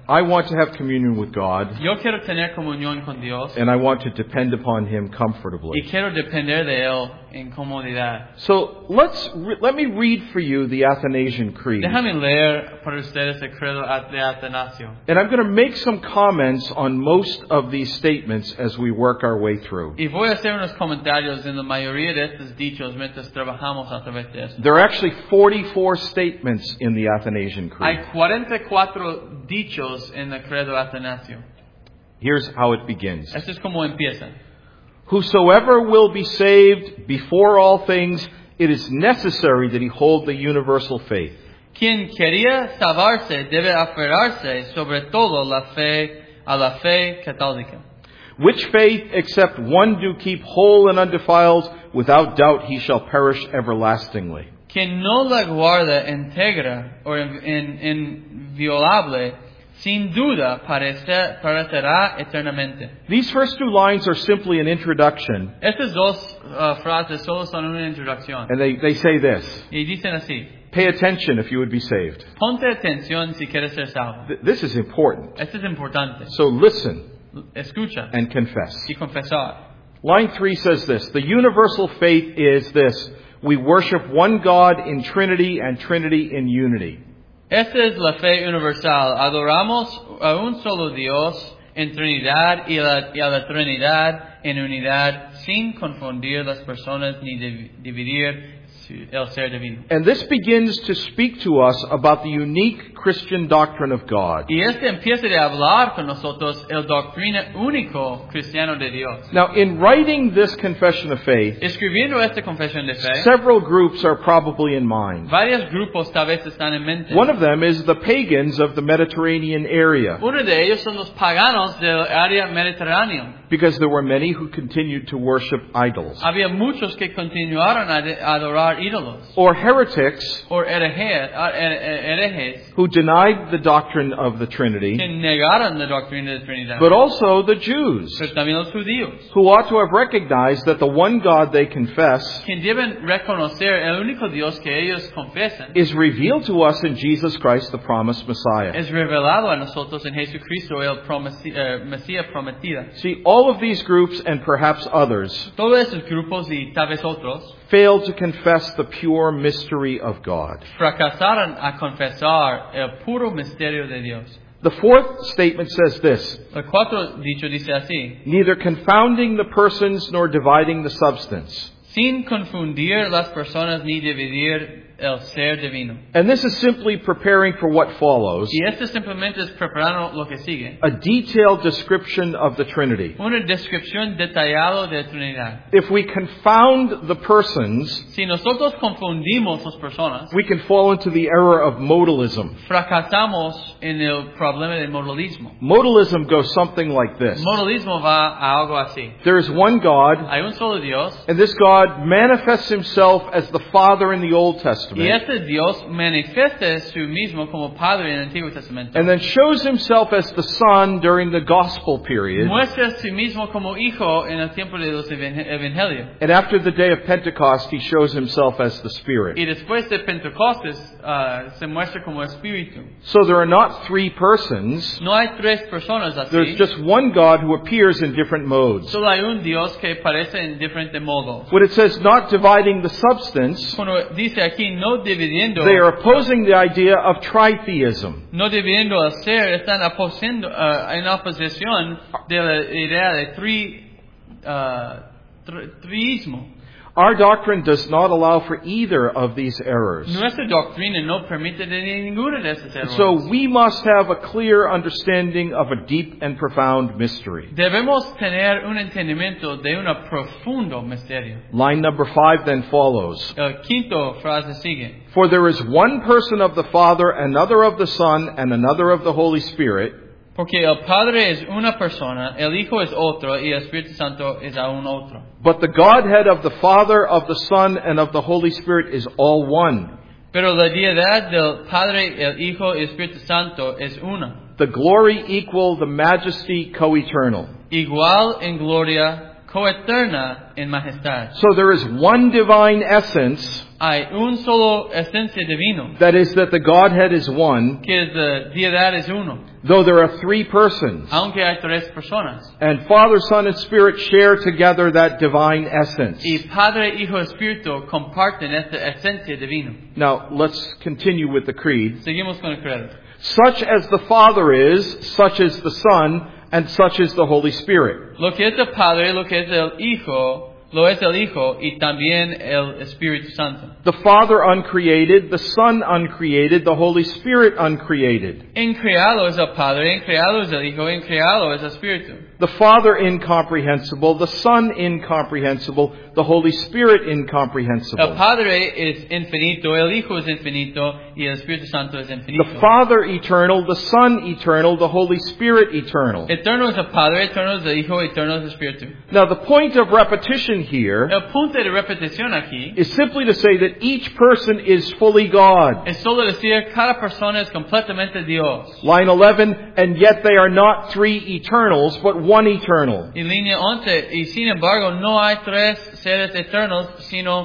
I want to have communion with God, Yo quiero tener comunión con Dios and I want to depend upon Him y comfortably. quiero depender de Él en comodidad. So let's re- let me read for you the Athanasian Creed, Déjame leer para ustedes el credo de Atanasio. and I'm going to make some comments on most of these statements as we work our way through. Y voy a hacer unos comentarios en la mayoría de estos dichos mientras trabajamos a través de esto. There are actually forty-four statements in the Athanasian Creed. Hay cuarenta y cuatro dichos en el credo de Atanasio. Here's how it begins. Esto es como empieza. Whosoever will be saved, before all things, it is necessary that he hold the universal faith. Quien quería salvarse debe aferrarse sobre todo la fe a la fe católica. Which faith, except one do keep whole and undefiled, without doubt he shall perish everlastingly. Quien no la guarda íntegra o inviolable, sin duda parece, parecerá eternamente. These first two lines are simply an introduction, Estas dos uh, frases solo son una introducción. and they, they say this. Y dicen así: Pay attention if you would be saved. ponte atención si quieres ser salvo. Th- This is important. Esto es importante. So listen Escucha and confess. y confesar. Line three says this. The universal faith is this. We worship one God in Trinity and Trinity in unity. Esta es la fe universal. Adoramos a un solo Dios en Trinidad y, la, y a la Trinidad en unidad, sin confundir las personas ni div- dividir el ser divino. And this begins to speak to us about the unique Christian doctrine of God. Y este empieza a hablar con nosotros el doctrina único cristiano de Dios. Now, in writing this confession of faith, Escribiendo esta confesión de fe, several groups are probably in mind. varios grupos tal vez están en mente. One of them is the pagans of the Mediterranean area, Uno de ellos son los paganos del área mediterránea. because there were many who continued to worship idols. Había muchos que continuaron a de- a adorar ídolos. Or heretics O herejes, herejes who denied the doctrine of the Trinity, que negaron la doctrina de Trinidad. but also the Jews, Pero también los judíos, who ought to have recognized that the one God they confess quien deben reconocer el único Dios que ellos confesan, is revealed to us in Jesus Christ, the promised Messiah. es revelado a nosotros en Jesucristo, el promesi- eh, Mesías prometido. See, all of these groups, and perhaps others, Todos esos grupos y tal vez otros failed to confess the pure mystery of God. fracasaron a confesar el puro misterio de Dios. The fourth statement says this, El cuatro dicho dice así: neither confounding the persons nor dividing the substance. sin confundir las personas ni dividir el ser divino. And this is simply preparing for what follows, Y esto simplemente es preparando lo que sigue. a detailed description of the Trinity. Una descripción detallada de Trinidad. If we confound the persons, Si nosotros confundimos las personas, we can fall into the error of modalism. fracasamos en el problema del modalismo. Modalism goes something like this. Modalismo va a algo así. There is one God, Hay un solo Dios, and this God manifests himself as the Father in the Old Testament, y este Dios manifiesta a sí mismo como Padre en el Antiguo Testamento. and then shows himself as the Son during the Gospel period. Muestra a sí mismo como Hijo en el tiempo de los evang- evangelios. And after the day of Pentecost, he shows himself as the Spirit. Y después de Pentecostes uh, se muestra como Espíritu. So there are not three persons. No hay tres personas There's así. just one God who appears in different modes. Solo hay un Dios que aparece en diferentes modos. When it says not dividing the substance, Cuando dice aquí no dividiendo, they are opposing the idea of tritheism. no dividiendo el ser, están aposendo, uh, en oposición de la idea de tri, uh, tri- triismo. Our doctrine does not allow for either of these errors. Nuestra doctrina no permite de ninguna de esas errores. So we must have a clear understanding of a deep and profound mystery. Debemos tener un entendimiento de un profundo misterio. Line number five then follows. El quinto frase sigue. For there is one person of the Father, another of the Son, and another of the Holy Spirit, Porque el Padre es una persona, el Hijo es otro y el Espíritu Santo es aún otro. but the Godhead of the Father, of the Son, and of the Holy Spirit is all one. Pero la deidad del Padre, el Hijo y el Espíritu Santo es una. The glory equal, the majesty co-eternal. Igual en gloria, coeterna en majestad. So there is one divine essence, Hay un solo esencia divino, that is that the Godhead is one, que es la deidad es uno. though there are three persons, aunque hay tres personas. and Father, Son, and Spirit share together that divine essence. Y Padre, Hijo, Espíritu comparten esta esencia divina. Now, let's continue with the creed. Seguimos con el credo. Such as the Father is, such is the Son, and such is the Holy Spirit. Lo que es el Padre, lo que es el Hijo, lo es el Hijo y también el Espíritu Santo. The Father uncreated, the Son uncreated, the Holy Spirit uncreated. Increado es el Padre, increado es el Hijo, increado es el Espíritu. The Father incomprehensible, the Son incomprehensible, the Holy Spirit El incomprehensible. Padre es infinito, el Hijo es infinito y el Espíritu Santo es infinito. The Father eternal, the Son eternal, the Holy Spirit eternal. Eterno es el Padre, eterno es el Hijo, eterno es el Espíritu. Now, the point of repetition here El punto de repetición aquí is simply to say that each person is fully God. es solo decir cada persona es completamente Dios. Line eleven, and yet they are not three eternals, but one eternal. Y línea once, y sin embargo no hay tres seres eternos, sino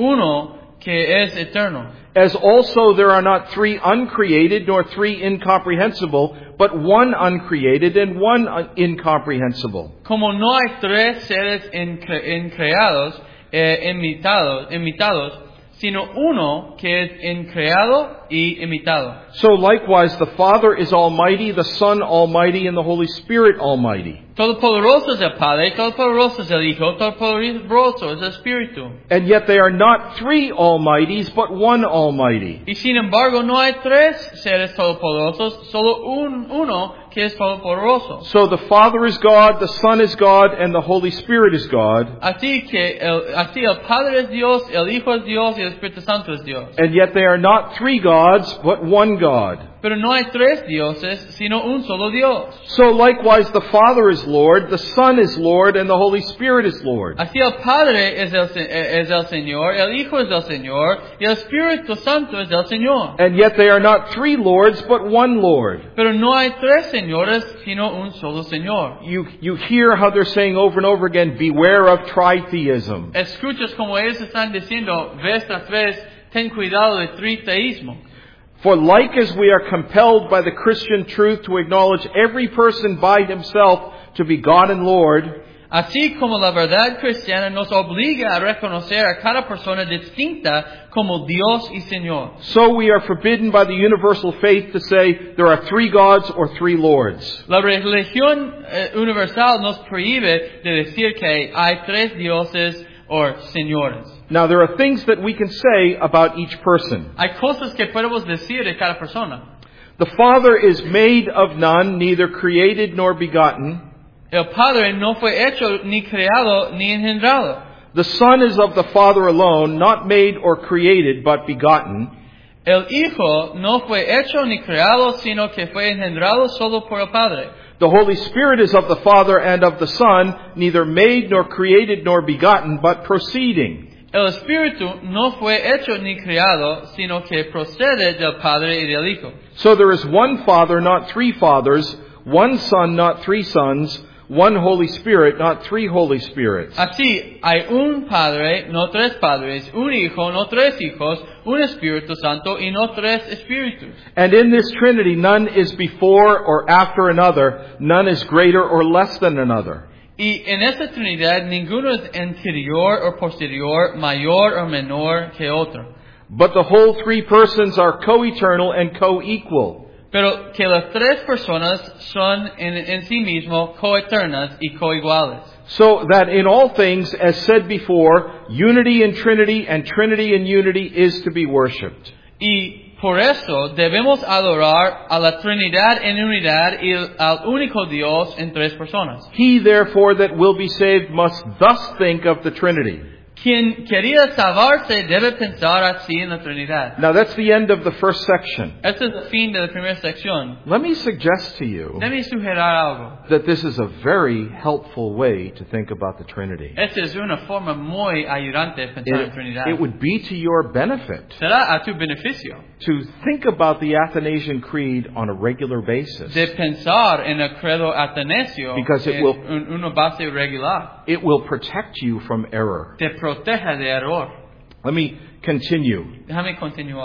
uno que es eterno. As also there are not three uncreated nor three incomprehensible, but one uncreated and one un- incomprehensible. Como no hay tres seres incre- increados, eh, imitados, imitados, sino uno que es increado y imitado. So likewise the Father is almighty, the Son almighty, and the Holy Spirit almighty. Todopoderoso es el Padre, todopoderoso es el Hijo, todopoderoso es el Espíritu. And yet they are not three almighties, but one almighty. Y sin embargo no hay tres seres todopoderosos, solo un, uno que es todopoderoso. So the Father is God, the Son is God, and the Holy Spirit is God. Así que el, así el Padre es Dios, el Hijo es Dios y el Espíritu Santo es Dios. And yet they are not three gods, but one God. Pero no hay tres dioses, sino un solo Dios. So likewise the Father is Lord, the Son is Lord, and the Holy Spirit is Lord. Así el Padre es el, es el Señor, el Hijo es el Señor, y el Espíritu Santo es el Señor. And yet they are not three Lords, but one Lord. Pero no hay tres señores, sino un solo Señor. You, you hear how they're saying over and over again, beware of tritheism. Escuchas como ellos están diciendo vez tras vez, ten cuidado de triteísmo. For like as we are compelled by the Christian truth to acknowledge every person by himself to be God and Lord, Así como la verdad cristiana nos obliga a reconocer a cada persona distinta como Dios y Señor. so we are forbidden by the universal faith to say there are three gods or three lords. La religión eh, universal nos prohíbe de decir que hay tres dioses o señores. Now there are things that we can say about each person. Hay cosas que podemos decir de cada persona. The Father is made of none, neither created nor begotten. El Padre no fue hecho ni creado ni engendrado. The Son is of the Father alone, not made or created, but begotten. El Hijo no fue hecho ni creado, sino que fue engendrado solo por el Padre. The Holy Spirit is of the Father and of the Son, neither made nor created nor begotten, but proceeding. El Espíritu no fue hecho ni creado, sino que procede del Padre y del Hijo. So there is one Father, not three fathers, one Son, not three sons, one Holy Spirit, not three Holy Spirits. Así, hay un Padre, no tres padres, un Hijo, no tres hijos, un Espíritu Santo y no tres espíritus. And in this Trinity, none is before or after another, none is greater or less than another. Y en esta Trinidad, ninguno es anterior o posterior, mayor o menor que otro. But the whole three persons are co-eternal and co-equal. Pero que las tres personas son en, en sí mismo coeternas y coiguales. So that in all things, as said before, unity in Trinity and Trinity in unity is to be worshipped. Y por eso debemos adorar a la Trinidad en unidad y al único Dios en tres personas. He, therefore, that will be saved must thus think of the Trinity. Quien quería salvarse debe pensar así en la Trinidad. Now that's the end of the first section. Este es el fin de la primera sección. Let me suggest to you Déjame sugerir algo. that this is a very helpful way to think about the Trinity. Esta es una forma muy ayudante de pensar en It, Trinidad. it would be to your benefit Será a tu beneficio to think about the Athanasian Creed on a regular basis. de pensar en el credo atenesio Because it en will- un- una base regular. It will protect you from error. Te protege de error. Let me continue. Déjame continuar.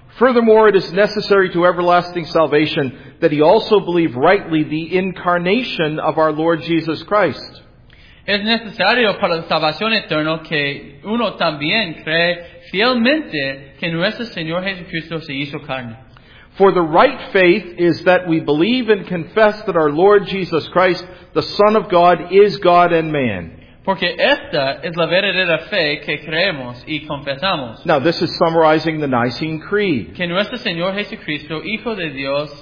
Furthermore, it is necessary to everlasting salvation that he also believe rightly the incarnation of our Lord Jesus Christ. Es necesario para la salvación eterna que uno también cree fielmente que nuestro Señor Jesucristo se hizo carne. For the right faith is that we believe and confess that our Lord Jesus Christ, the Son of God, is God and man. Porque esta es la verdadera fe que creemos y confesamos. Now, this is summarizing the Nicene Creed. Que nuestro Señor Jesucristo, Hijo de Dios,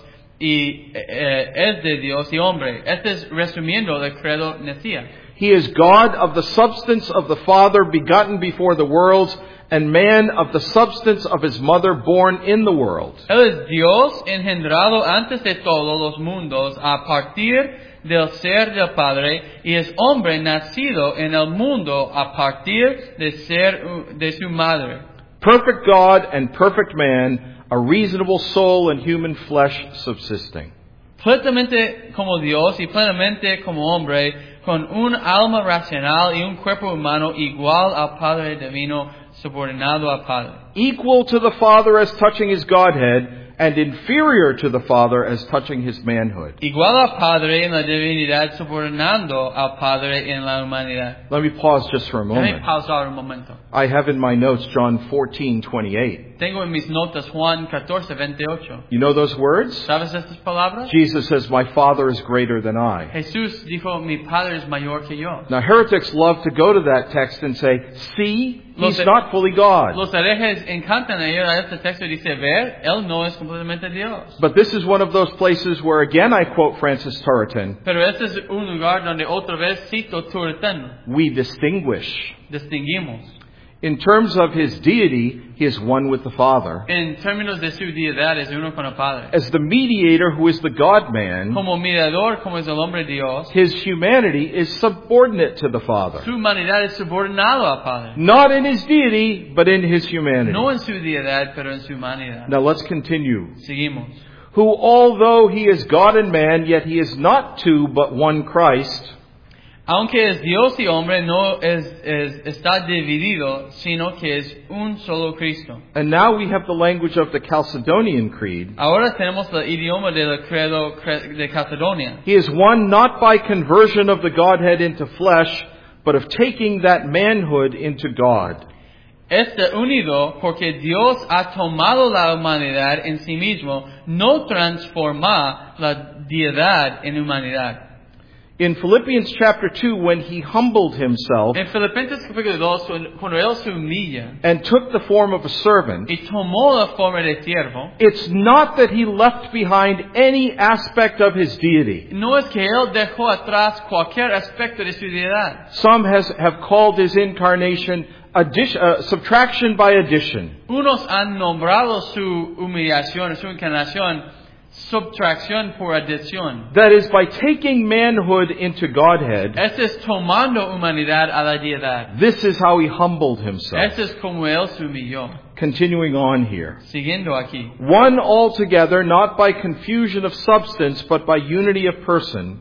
y eh, es de Dios y hombre. Este es resumiendo el credo Nicea. He is God of the substance of the Father, begotten before the worlds, and man of the substance of his mother, born in the world. Él es Dios engendrado antes de todos los mundos a partir del ser del Padre, y es hombre nacido en el mundo a partir de ser de su madre. Perfect God and perfect man, a reasonable soul and human flesh subsisting. Plenamente como Dios y plenamente como hombre, con un alma racional y un cuerpo humano igual al Padre divino, subordinado al Padre. Equal to the Father as touching his Godhead, and inferior to the Father as touching his manhood. Igual al Padre en la divinidad, subordinando al Padre en la humanidad. Let me pause just for a moment. Déjame pausar un momento. I have in my notes John fourteen twenty-eight. Tengo en mis notas Juan catorce veintiocho. You know those words? ¿Sabes estas palabras? Jesus says, "My Father is greater than I." Jesús dijo, mi Padre es mayor que yo. Now, heretics love to go to that text and say, "See, Los he's he- not fully God." Los herejes encantan a ir a este texto y dice, ver, Él no es completamente Dios. But this is one of those places where, again, I quote Francis Turretin, Pero este es un lugar donde otra vez cito Turretin. we distinguish. Distinguimos. In terms of his deity, he is one with the Father. En términos de su deidad es uno con el Padre. As the mediator who is the God-man, Como mediador, como es el hombre Dios, his humanity is subordinate to the Father. su humanidad es subordinado al Padre. Not in his deity, but in his humanity. No en su deidad, pero en su humanidad. Now let's continue. Seguimos. Who, although he is God and man, yet he is not two, but one Christ. Aunque es Dios y hombre, no es, es, está dividido, sino que es un solo Cristo. And now we have the language of the Chalcedonian Creed. Ahora tenemos el idioma del credo de Calcedonia. He is one not by conversion of the Godhead into flesh, but of taking that manhood into God. Está unido porque Dios ha tomado la humanidad en sí mismo, no transforma la deidad en humanidad. In Philippians chapter two, when he humbled himself En Filipenses capítulo dos, cuando Él se humilla and took the form of a servant, y tomó la forma de siervo, it's not that he left behind any aspect of his deity. no es que Él dejó atrás cualquier aspecto de su deidad. Some has, have called his incarnation addition, uh, subtraction by addition. Unos han nombrado su humillación, su encarnación, subtracción por adición. That is, by taking manhood into Godhead, Este es tomando humanidad a la deidad. this is how he humbled himself. Este es como Él se humilló. Continuing on here. Siguiendo aquí. One altogether, not by confusion of substance, but by unity of person.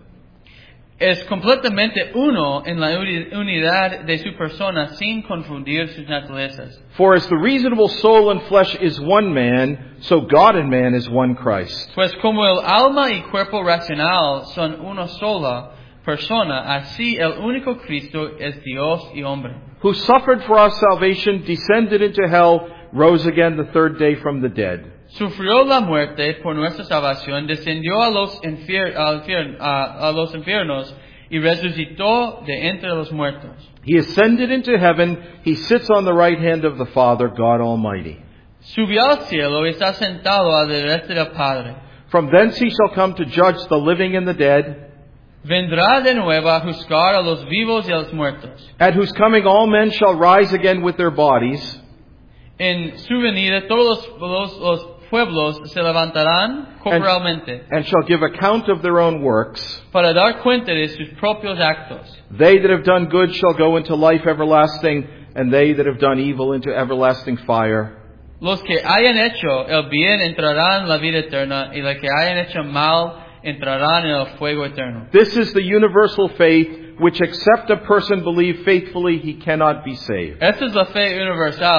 Es completamente uno en la uni- unidad de su persona sin confundir sus naturalezas. For as the reasonable soul and flesh is one man, so God and man is one Christ. Pues como el alma y cuerpo racional son una sola persona, así el único Cristo es Dios y hombre. Who suffered for our salvation, descended into hell, rose again the third day from the dead. Sufrió la muerte por nuestra salvación, descendió a los, infier- al infier- a, a los infiernos y resucitó de entre los muertos. He ascended into heaven. He sits on the right hand of the Father, God Almighty. Subió al cielo y está sentado a la derecha del Padre. From thence he shall come to judge the living and the dead, Vendrá de nuevo a juzgar a los vivos y a los muertos. at whose coming all men shall rise again with their bodies, En su venida todos los, los, los pueblos se levantarán corporalmente and shall give account of their own works. para dar cuenta de sus propios actos. They that have done good shall go into life everlasting, and they that have done evil into everlasting fire. Los que hayan hecho el bien entrarán en la vida eterna, y los que hayan hecho mal entrarán en el fuego eterno. This is the universal faith, which except a person believe faithfully, he cannot be saved. Esta es la fe universal,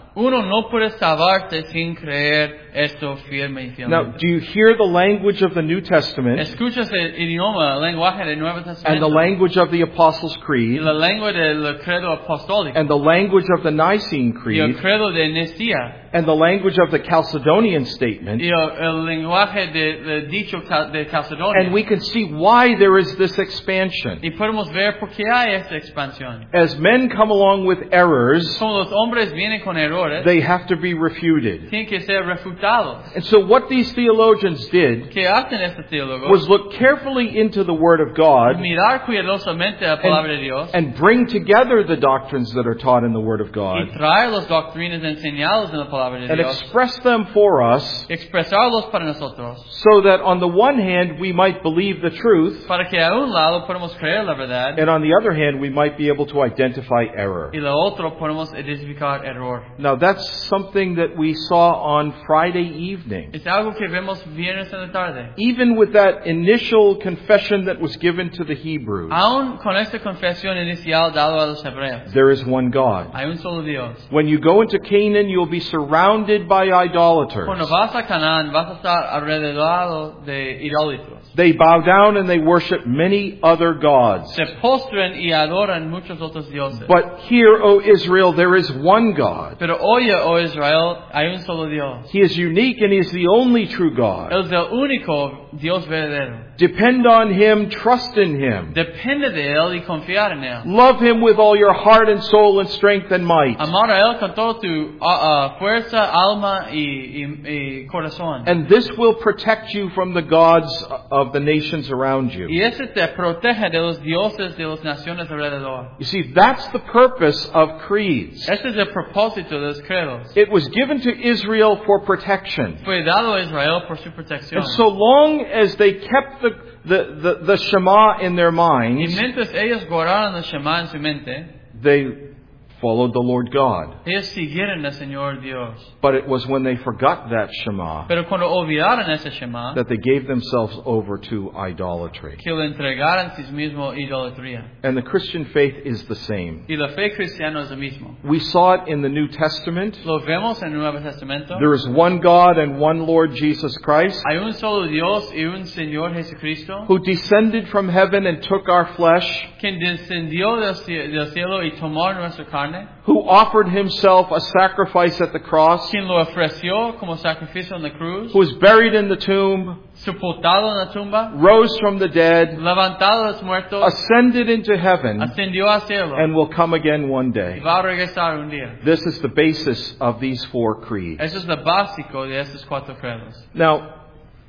Uno no puede salvarse sin creer esto firme y Now, fielmente. do you hear the language of the New Testament Escuchas el idioma, el lenguaje del Nuevo and the Testamento language of the Apostles' y Creed la lengua del credo apostólico and the language of the Nicene y el Creed credo de Nicea and the language of the Chalcedonian Statement, y el, el lenguaje de, de dicho cal- de Calcedonia. and we can see why there is this expansion. Y podemos ver por qué hay esta expansión. As men come along with errors, Como los hombres vienen con errores, they have to be refuted. tienen que ser refutados. And so what these theologians did ¿Qué hacen estos teólogos? was look carefully into the Word of God Mirar cuidadosamente la palabra de Dios and bring together the doctrines that are taught in the Word of y God traer las doctrinas enseñadas en la palabra de and Dios, express them for us expresarlos para nosotros, so that on the one hand we might believe the truth para que a un lado podamos creer la verdad and on the other hand we might be able to identify error. y la otra podemos identificar error. Now that's something that we saw on Friday evening. Es algo que vemos viernes en la tarde. Even with that initial confession that was given to the Hebrews, Aún con esta confesión inicial dada a los hebreos, there is one God. hay un solo Dios. When you go into Canaan, you'll be surrounded by idolaters. Cuando vas a Canaán, vas a estar alrededor de idólatros. They bow down and they worship many other gods. Se postran y adoran muchos otros dioses. But here, O Israel, there is one God. Pero oye, oh Israel, hay un solo Dios. He is unique and He is the only true God. Él es el único Dios verdadero. Depend on Him, trust in Him. Depende de Él y confiar en Él. Love Him with all your heart and soul and strength and might. Amar a Él con toda tu uh, uh, fuerza, alma y, y, y corazón. And this will protect you from the gods of the nations around you. Y ese te protege de los dioses de las naciones alrededor. You see, that's the purpose of creeds. Este es el propósito de los credos. It was given to Israel for protection. Fue dado a Israel por su protección. And so long as they kept the, the, the, the Shema in their Y minds, mientras ellos guardaron el Shema en su mente, they followed the Lord God. ellos siguieron al Señor Dios. But it was when they forgot that Shema Pero cuando olvidaron ese Shema, that they gave themselves over to idolatry. que lo entregaron a sí mismo idolatría. And the Christian faith is the same. Y la fe cristiana es lo mismo. We saw it in the New Testament. Lo vemos en el Nuevo Testamento. There is one God and one Lord Jesus Christ, Hay un solo Dios y un Señor Jesucristo, who descended from heaven and took our flesh, quien descendió del cie- del cielo y tomó nuestra carne, who offered himself a sacrifice at the cross, quien lo ofreció como sacrificio en la cruz, who was buried in the tomb, sepultado en la tumba, rose from the dead, levantado de los muertos, ascended into heaven, ascendió al cielo and will come again one y day. va a regresar un día. This is the basis of these four creeds. Eso es lo básico de estos cuatro credos. Now,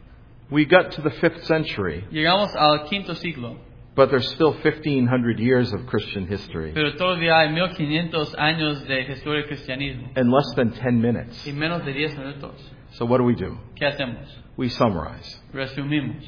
we got to the fifth century, Llegamos al quinto siglo, but there's still fifteen hundred years of Christian history pero todavía hay mil quinientos años de historia del cristianismo in less than ten minutes. y menos de diez minutos. So what do we do? ¿Qué hacemos? We summarize. Resumimos.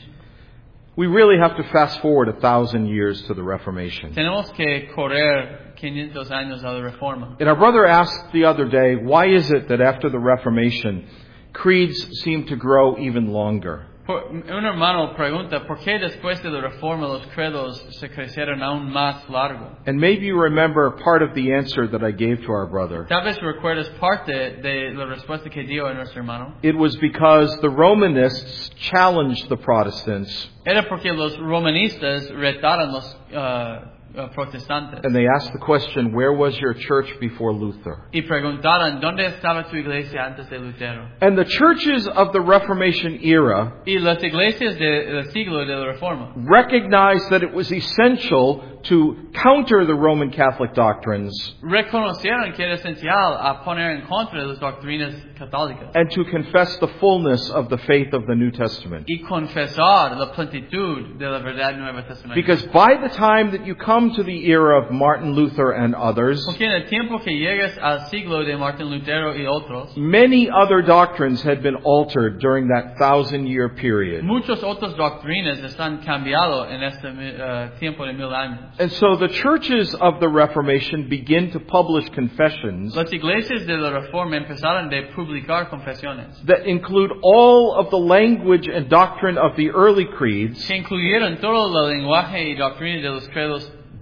We really have to fast forward a thousand years to the Reformation. Tenemos que correr quinientos años a la reforma. And our brother asked the other day, why is it that after the Reformation, creeds seem to grow even longer? Por, un hermano pregunta, ¿por qué después de la reforma los credos se crecieron aún más largo? And maybe you remember part of the answer that I gave to our brother. Tal vez recuerdes parte de la respuesta que dio a nuestro hermano. It was because the Romanists challenged the Protestants, Era porque los romanistas retaron los uh, uh, protestantes and they asked the question, where was your church before Luther? y preguntaron, ¿dónde estaba tu iglesia antes de Lutero? And the churches of the Reformation era Y las iglesias de- del siglo de la reforma recognized that it was essential to counter the Roman Catholic doctrines reconocieron que era esencial a poner en contra de las doctrinas católicas and to confess the fullness of the faith of the New Testament. y confesar la plenitud de la verdad Nueva Testamento. Because by the time that you come to the era of Martin Luther and others, Porque en el tiempo que llegues al siglo de Martín Lutero y otros, many other doctrines had been altered during that thousand year period. muchas otras doctrinas están cambiado en este uh, tiempo de mil años. And so the churches of the Reformation begin to publish confessions Las iglesias de la Reforma empezaron de publicar confesiones that include all of the language and doctrine of the early creeds, que incluyeron todo el lenguaje y doctrina de los credos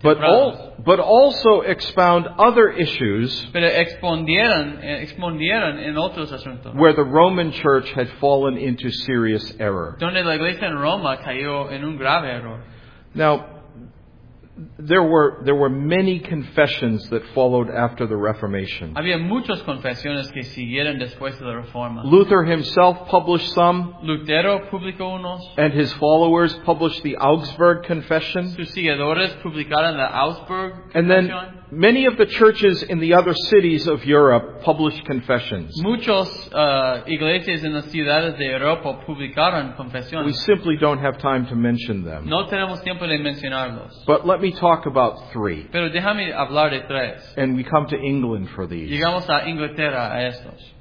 but, tempranos. al- but also expound other issues Pero expondieron, eh, expondieron en otros asuntos. where the Roman Church had fallen into serious error. Donde la iglesia en Roma cayó en un grave error. Now, there were there were many confessions that followed after the Reformation. Había muchas confesiones que siguieron después de la Reforma. Luther himself published some, Lutero publicó unos. and his followers published the Augsburg Confession. Sus seguidores publicaron la Augsburg And then Confesión. many of the churches in the other cities of Europe published confessions. Muchos uh, iglesias en las ciudades de Europa publicaron We confesiones. simply don't have time to mention them. No tenemos tiempo de mencionarlos. But let me talk about three. Pero déjame hablar de tres. And we come to England for these. Llegamos a Inglaterra a estos.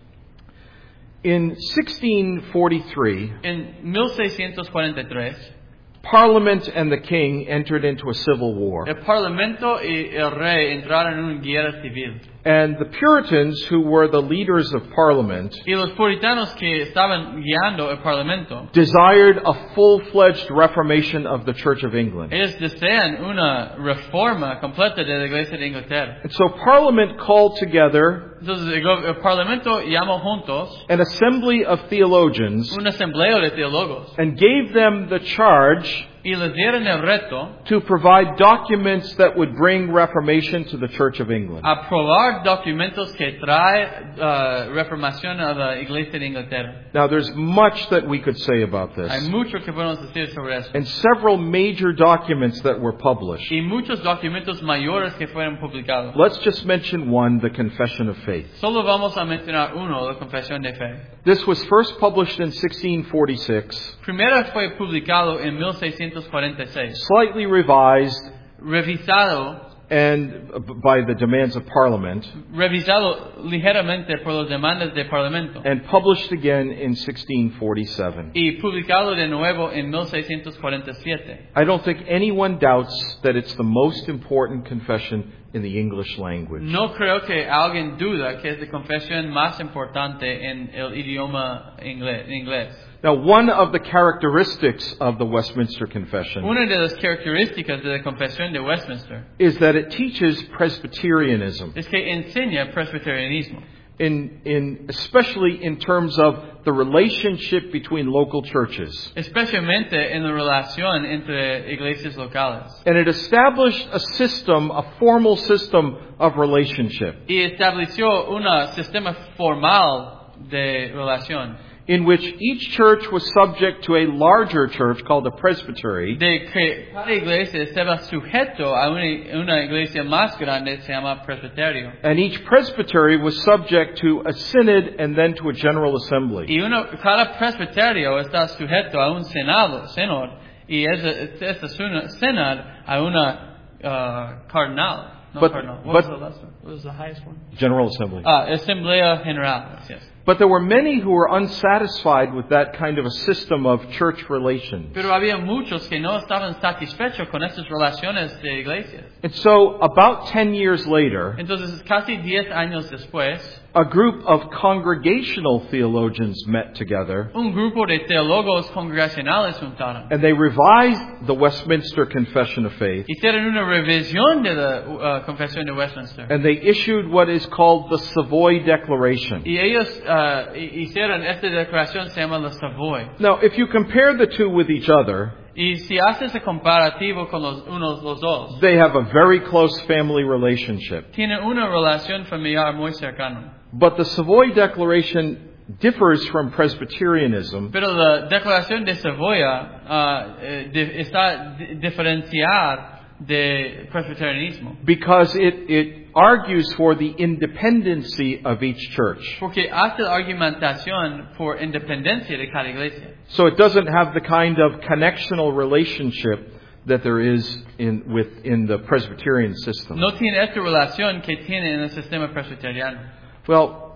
In sixteen forty-three, En mil seiscientos cuarenta y tres, Parliament and the king entered into a civil war. el Parlamento y el rey entraron en una guerra civil. And the Puritans, who were the leaders of Parliament, Y los puritanos que estaban guiando el Parlamento, desired a full-fledged reformation of the Church of England. ellos desean una reforma completa de la Iglesia de Inglaterra. And so Parliament called together Entonces el, go- el Parlamento llamó juntos an assembly of theologians un asambleo de teólogos and gave them the charge y les dieron el reto to provide documents that would bring reformation to the Church of England. a aprobar documentos que trae uh, reformación a la Iglesia de Inglaterra. Now, there's much that we could say about this, Hay mucho que podemos decir sobre eso. and several major documents that were published. Y muchos documentos mayores que fueron publicados. Let's just mention one, the Confession of Faith. Solo vamos a mencionar uno, la Confesión de Fe. This was first published in sixteen forty-six, Primero fue publicado en mil seiscientos cuarenta y seis, slightly revised revisado, and by the demands of Parliament, revisado ligeramente por las demandas del Parlamento and published again in sixteen forty-seven. y publicado de nuevo en mil seiscientos cuarenta y siete. I don't think anyone doubts that it's the most important confession in the English language. No creo que alguien duda que es la confesión más importante en el idioma inglés. inglés. Now, one of the characteristics of the Westminster Confession Una de las características de la Confesión de Westminster is that it teaches Presbyterianism, es que enseña presbiterianismo, in, in, especially in terms of the relationship between local churches. especialmente en la relación entre iglesias locales. And it established a system, a formal system of relationship, Y estableció un sistema formal de relación in which each church was subject to a larger church called a presbytery, de que cada iglesia estaba sujeto a una, una iglesia más grande, se llama presbiterio. and each presbytery was subject to a synod and then to a general assembly. Y uno, cada presbiterio está sujeto a un senado, senor, y ese, ese senado a una uh, cardinal. No, But- cardinal. What but- was the last one? What was the highest one? General assembly. Ah, Asamblea General. Yes. But there were many who were unsatisfied with that kind of a system of church relations. Pero había muchos que no estaban satisfechos con estas relaciones de iglesias. And so, about ten years later, Entonces, casi diez años después, a group of congregational theologians met together, un grupo de teólogos congregacionales juntaron. and they revised the Westminster Confession of Faith, Hicieron una revisión de la uh, Confesión de Westminster. and they issued what is called the Savoy Declaration. Y ellos uh, hicieron esta declaración, se llama la Savoy. Now, if you compare the two with each other, Y si haces el comparativo con los unos los dos, they have a very close family relationship. tienen una relación familiar muy cercana. But the Savoy Declaration differs from Presbyterianism Pero la declaración de Savoya uh, eh, de, está di- diferenciada de presbiterianismo. because it, it argues for the independency of each church. Porque hace la argumentación por independencia de cada iglesia. So it doesn't have the kind of connectional relationship that there is in within the Presbyterian system. No tiene esta relación que tiene en el sistema presbiteriano. Well,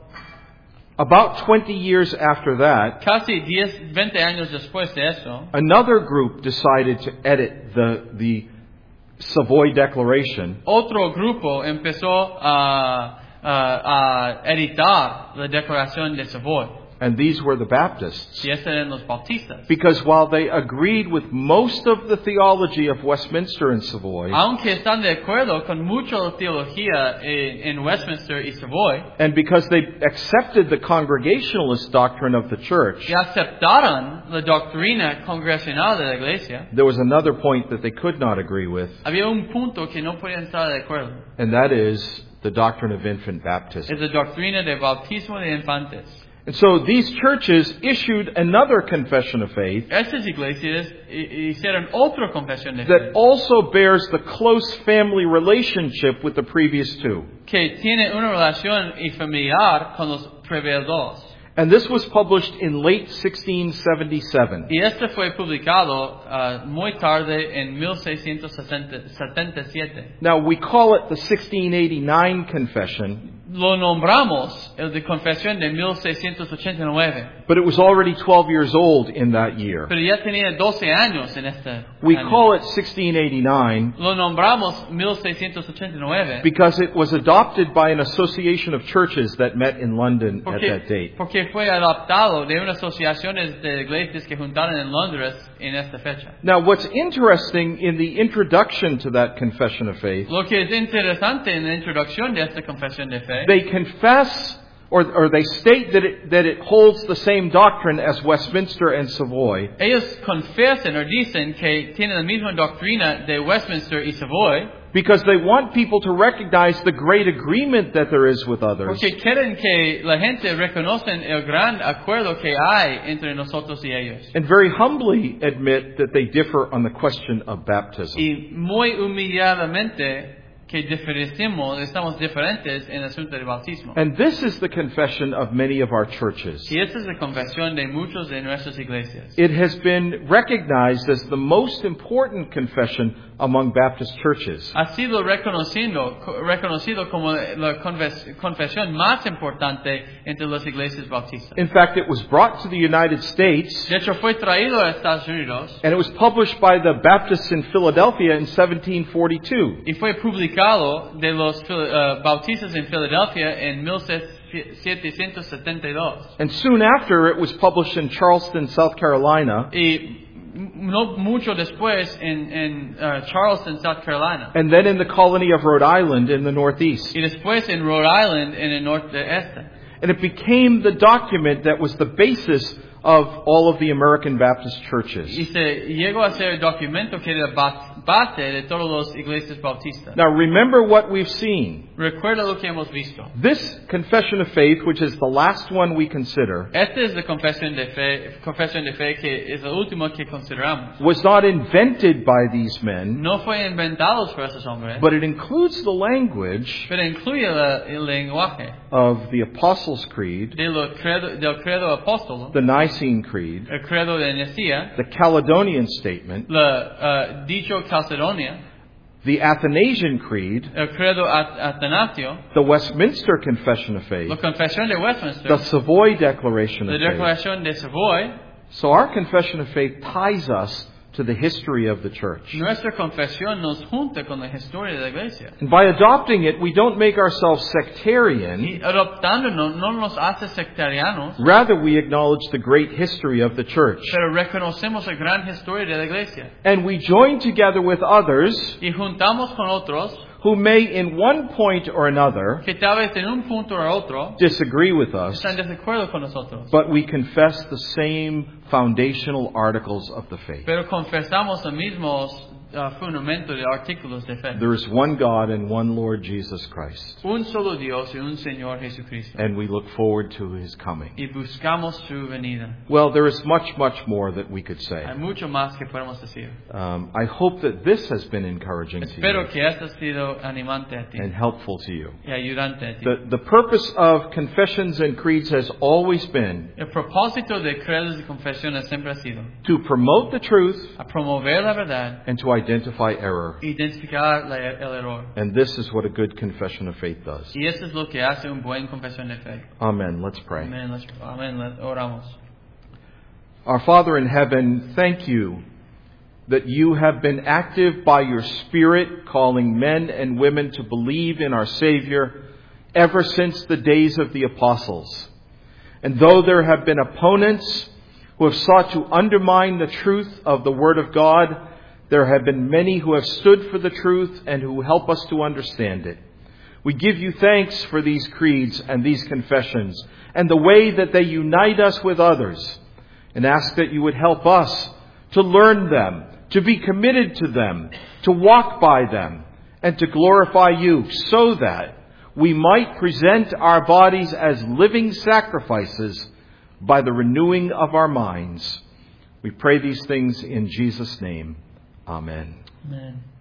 about twenty years after that, Casi diez, veinte años después de eso, another group decided to edit the the Savoy Declaration, otro grupo empezó a, a, a editar la declaración de Savoy. And these were the Baptists. Y esos eran los bautistas. Because while they agreed with most of the theology of Westminster and Savoy, Aunque están de acuerdo con mucha teología en, en Westminster y Savoy, and because they accepted the Congregationalist doctrine of the church, y aceptaron la doctrina congregacional de la iglesia, there was another point that they could not agree with, había un punto que no podían estar de acuerdo. and that is the doctrine of infant baptism. Es la doctrina de bautismo de infantes. And so these churches issued another confession of faith Estas iglesias hicieron otra confesión de that fe also bears the close family relationship with the previous two. que tiene una relación y familiar con los previos dos. And this was published in late sixteen seventy-seven. Y este fue publicado uh, muy tarde en mil seiscientos setenta y siete. Now we call it the sixteen eighty-nine Confession, Lo nombramos el de confesión de mil seiscientos ochenta y nueve, but it was already twelve years old in that year. pero ya tenía doce años en este We año. call it sixteen eighty-nine Lo nombramos mil seiscientos ochenta y nueve because it was adopted by an association of churches that met in London at porque, that date. porque fue adoptado de unas asociaciones de iglesias que juntaron en Londres en esta fecha. Now what's interesting in the introduction to that confession of faith, Lo que es interesante en la introducción de esta confesión de fe, they confess or, or they state that it, that it holds the same doctrine as Westminster and Savoy, ellos confiesan o dicen que tienen la misma doctrina de Westminster y Savoy, because they want people to recognize the great agreement that there is with others, porque quieren que la gente reconozca el gran acuerdo que hay entre nosotros y ellos. and very humbly admit that they differ on the question of baptism. Y muy humilladamente que diferenciamos, estamos diferentes en el asunto del bautismo. And this is the confession of many of our churches. Y esta es la confesión de muchos de nuestras iglesias. It has been recognized as the most important confession among Baptist churches. Ha sido reconocido, reconocido como la confes, confesión más importante entre las iglesias bautistas. In fact, it was brought to the United States, De hecho, fue traído a Estados Unidos and it was published by the Baptists in Philadelphia in seventeen forty-two. y fue publicado de los uh, bautistas en Filadelfia en mil setecientos setenta y dos. And soon after, it was published in Charleston, South Carolina, Y no mucho después en, en uh, Charleston, South Carolina. and then in the colony of Rhode Island in the Northeast. Y después en Rhode Island, en el norte este. And it became the document that was the basis of all of the American Baptist churches. Y se llegó a ser el documento que era base de todas las iglesias bautistas. Now remember what we've seen. Recuerda lo que hemos visto. This confession of faith, which is the last one we consider, Esta es la confesión de fe, confesión de fe que es la última que consideramos. was not invented by these men, No fue inventado por esos hombres, but it includes the language pero incluye la, el lenguaje of the Apostles' Creed, de lo credo, del credo apóstolo, the Nicene Creed, el credo de Nicea, the Caledonian Statement, la uh, dicho Calcedonia, the Athanasian Creed, el credo at- atanasio, the Westminster Confession of Faith, la confesión de Westminster, the Savoy Declaration la of Faith. declaración de Savoy. So our confession of faith ties us to the history of the church. Nuestra confesión nos junta con la historia de la iglesia. And by adopting it, we don't make ourselves sectarian. Y adoptándonos no nos hace sectarianos, Rather, we acknowledge the great history of the church. pero reconocemos la gran historia de la iglesia. And we join together with others Y juntamos con otros who may, in one point or another, que tal vez en un punto o otro disagree with us, están de acuerdo con nosotros. but we confess the same foundational articles of the faith. Pero confesamos los mismos uh, fundamentos de artículos de fe. There is one God and one Lord Jesus Christ, Un solo Dios y un Señor Jesucristo. and we look forward to His coming. Y buscamos su venida. Well, there is much, much more that we could say. Hay mucho más que podemos decir. Um, I hope that this has been encouraging to Espero you que esto ha sido animante a ti and helpful to you. y ayudante a ti. The, the purpose of confessions and creeds has always been El propósito de credos y confesiones siempre ha sido to promote the truth a promover la verdad, and to identify error. identificar la, el error. And this is what a good confession of faith does. Y eso es lo que hace un buen confesión de fe. Amen. Let's pray. Amén. Let's- Amén. Let- Oramos. Our Father in heaven, thank you that you have been active by your Spirit, calling men and women to believe in our Savior ever since the days of the apostles. And though there have been opponents who have sought to undermine the truth of the Word of God, there have been many who have stood for the truth and who help us to understand it. We give you thanks for these creeds and these confessions and the way that they unite us with others, and ask that you would help us to learn them, to be committed to them, to walk by them, and to glorify you, so that we might present our bodies as living sacrifices by the renewing of our minds. We pray these things in Jesus' name. Amen. Amen.